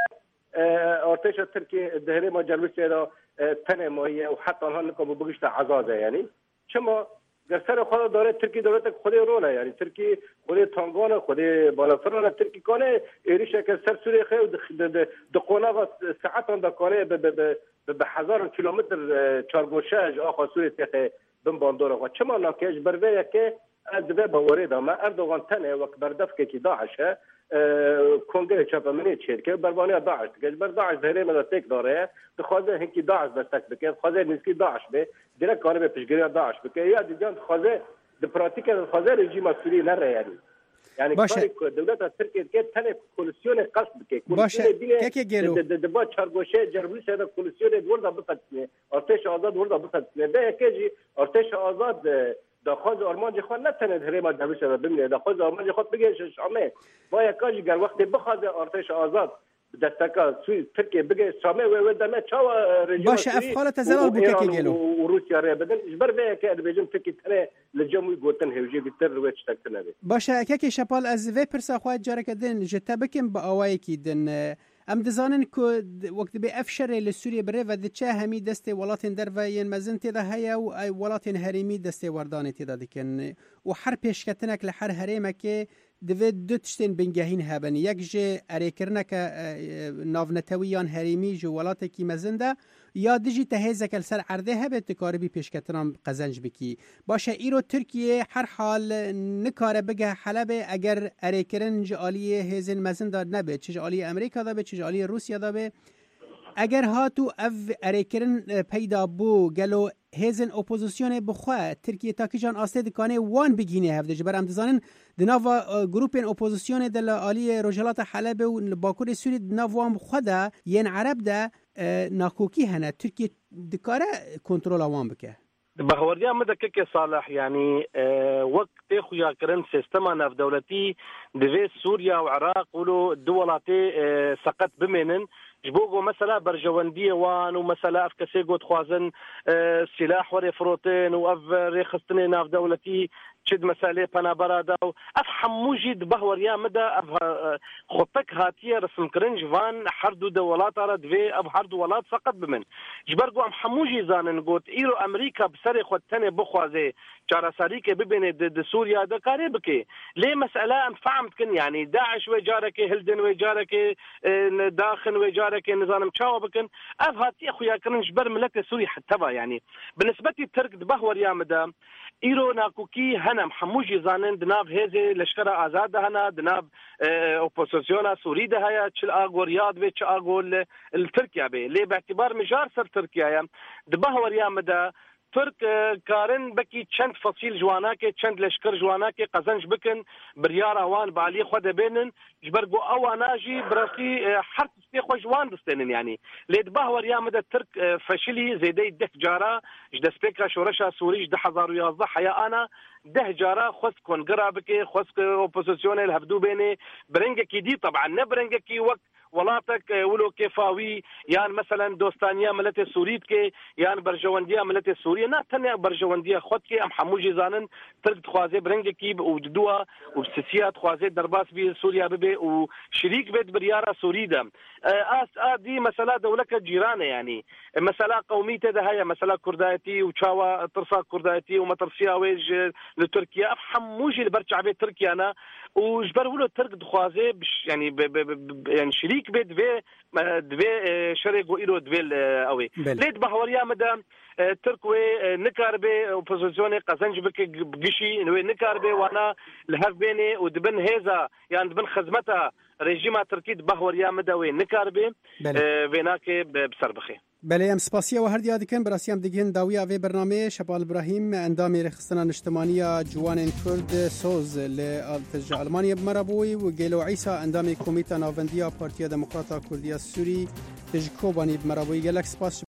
ارتش ترکی دهره ما جلوسی دا تنه ماهیه و حتی آنها نکم بگشت عزازه یعنی چما در سر خود داره ترکی دولت خود روله یعنی ترکی خود تانگانه خود بالافرانه ترکی کنه ایریشه که سر سوری خیلی دقونه ساعتان دکانه به هزار کیلومتر چارگوشه آخوا سوری تیخه بمباندوره و چما ناکهش بروه که از دوه باوری دامه اردوغان تنه وقت بردف که داعشه کنگره چاپمنی چیرکه بربانی داعش که بر داعش دهره مدد تک داره خوازه هنکی داعش دستک بکه خوازه نسکی داعش به دیره کانه به پیشگیری داعش بکه یا دیگه خوازه د پراتیک خوازه رژیم سوری نره یعنی کاری دولت ترکیه که تنه کمیسیون قصد بکه باشه که گلو د با چارگوشه جربلی شده کمیسیون وردا بفتنه ارتش آزاد وردا بفتنه ده که ارتش آزاد داخل آرمان خود نتونه هری ما دبیر شده ببینه داخل آرمان خود بگه شامه با یکاجی گر وقتی بخواد ارتش آزاد دستکا سوی ترکیه بگه شامه و دمه چاو رژیم باشه افخالت زلال بوکه که گلو و روسیا ره بدن اجبر به که اربیجان ترکیه تره لجموی گوتن هوجی بیتر روی چتکنه باشه که شپال از وی پرسا خواهد جاره کدن جتا بکم با اوای کی دن ام دزانن کو وقت به افشر لسوریه بره و دچه همی دست ولاتن در و ین مزن تدا هيا و ولاتن هریمی دست وردان تدا دکن و هر پیشکتنک لحر هریمه که دوید دو تشتین بنگهین هبن یک جه اریکرنک ناونتویان هریمی جو ولاته کی مزنده یا دیجی تهیزک السر عرده هبت تکاربی پیشکتنام قزنج بکی باشه ایرو ترکیه هر حال نکاره بگه حلبه اگر اریکرن جالیه هیزن مزنده نبه چه جالیه امریکا دا به چه جالیه روسیا دا به اگر هاتو اف اریکرن پیدا بو گلو هیزن اپوزیسیون بخوا ترکیه تاکیجان آسته دکانه وان بگینه هفته جبر ام دزانن دناوا گروپین اپوزیسیون دل آلی رجالات حلب و باکور سوری دناوام خدا ین عرب ده ناکوکی هنه ترکیه دکاره کنترل وان بکه بهوريا مدكك صالح يعني وقت خويا كرن سيستما ناف دولتي دفي سوريا وعراق ولو دولاتي سقط بمنن جبوغو مثلا برجواندية وان ومثلا اف كسيغو تخوازن سلاح وري فروتين واف ريخستني ناف دولتي تشد مسالة بنا برادا اف حموجي بهوريا مدى اف خطك هاتيه رسم كرنج فان حردو دولات رد في اف حردو ولات سقط بمن جبرغو ام حموجي زانن قوت ايرو امريكا بسري خوتني بخوازي جارساريك ببين د سوريا د كاريبكي ليه مسألة ام فهمت كن يعني داعش وجارك هلدن وجارك داخن وجارك نظام تشاوبكن اف هاتيه خويا كرنج بر ملك سوري حتى يعني بالنسبه لترك بهوريا مدى ايرو ناكوكي هنا محموجي زانن دناب هيزي لشكرا آزاد هنا دناب اوبوزيسيونا سوري ده هيا تشل اغو رياض بي تش اغو التركيا بي ليه باعتبار مجار سر تركيا دبهوريا مدى ترك كارن بكي چند فصيل جواناكي چند لشكر جواناكي قزنج بكن بريار اوان بالي خود بينن جبرغو او ناجي براسي حرت استيخو جوان دستنن يعني ليدباه وريا مدى ترك فشلي زيدي دك جارا جد سبيكا شورشا سوري جد حزارو يازده حيا انا ده جارا خسكون قرابكي خسك اوبوزيسيون الهبدو بيني برنجكي دي طبعا نبرنجكي وقت ولاتك ولو كيفاوي يعني مثلا دوستانيا ملت سوريتك يعني برجوانديا ملت سوريا نا تنيا برجوانديا خدك ام حموجي زانن ترك خوازي برنجكي وددوا وبسياسات خوازي درباس بي سوريا ببي وشريك بيت بريارا سوريدا دي مسألة دولة جيرانة يعني مسألة قومية ده هي مسألة كرداتي وشاوا ترسا كرداتي ومترسيا ويج لتركيا حموجي البرجع بيت تركيا انا وجبروا له ترك دخوازي يعني يعني شريك بيت دفي شريك وإيرو دفي قوي ليت بهوريا مدام تركوي نكاربي اوبوزيسيوني قزنج بقشي نوي نكاربي وانا الهف بيني ودبن هيزا يعني دبن خزمتها رژیما ترکی بهوریا مدوی نکاربی ویناکه بسربخی بله ام سپاسیه و هر دیاد کن براسیم دیگه داویا و برنامه شبال ابراهیم اندامی رخصتنا اجتماعی جوان کرد سوز لالتجا المانیا بمربوی و گلو عیسی اندامی کمیته ناوندیا پارتیا دموکراتا کردیا سوری تجکوبانی بمربوی گلک سپاس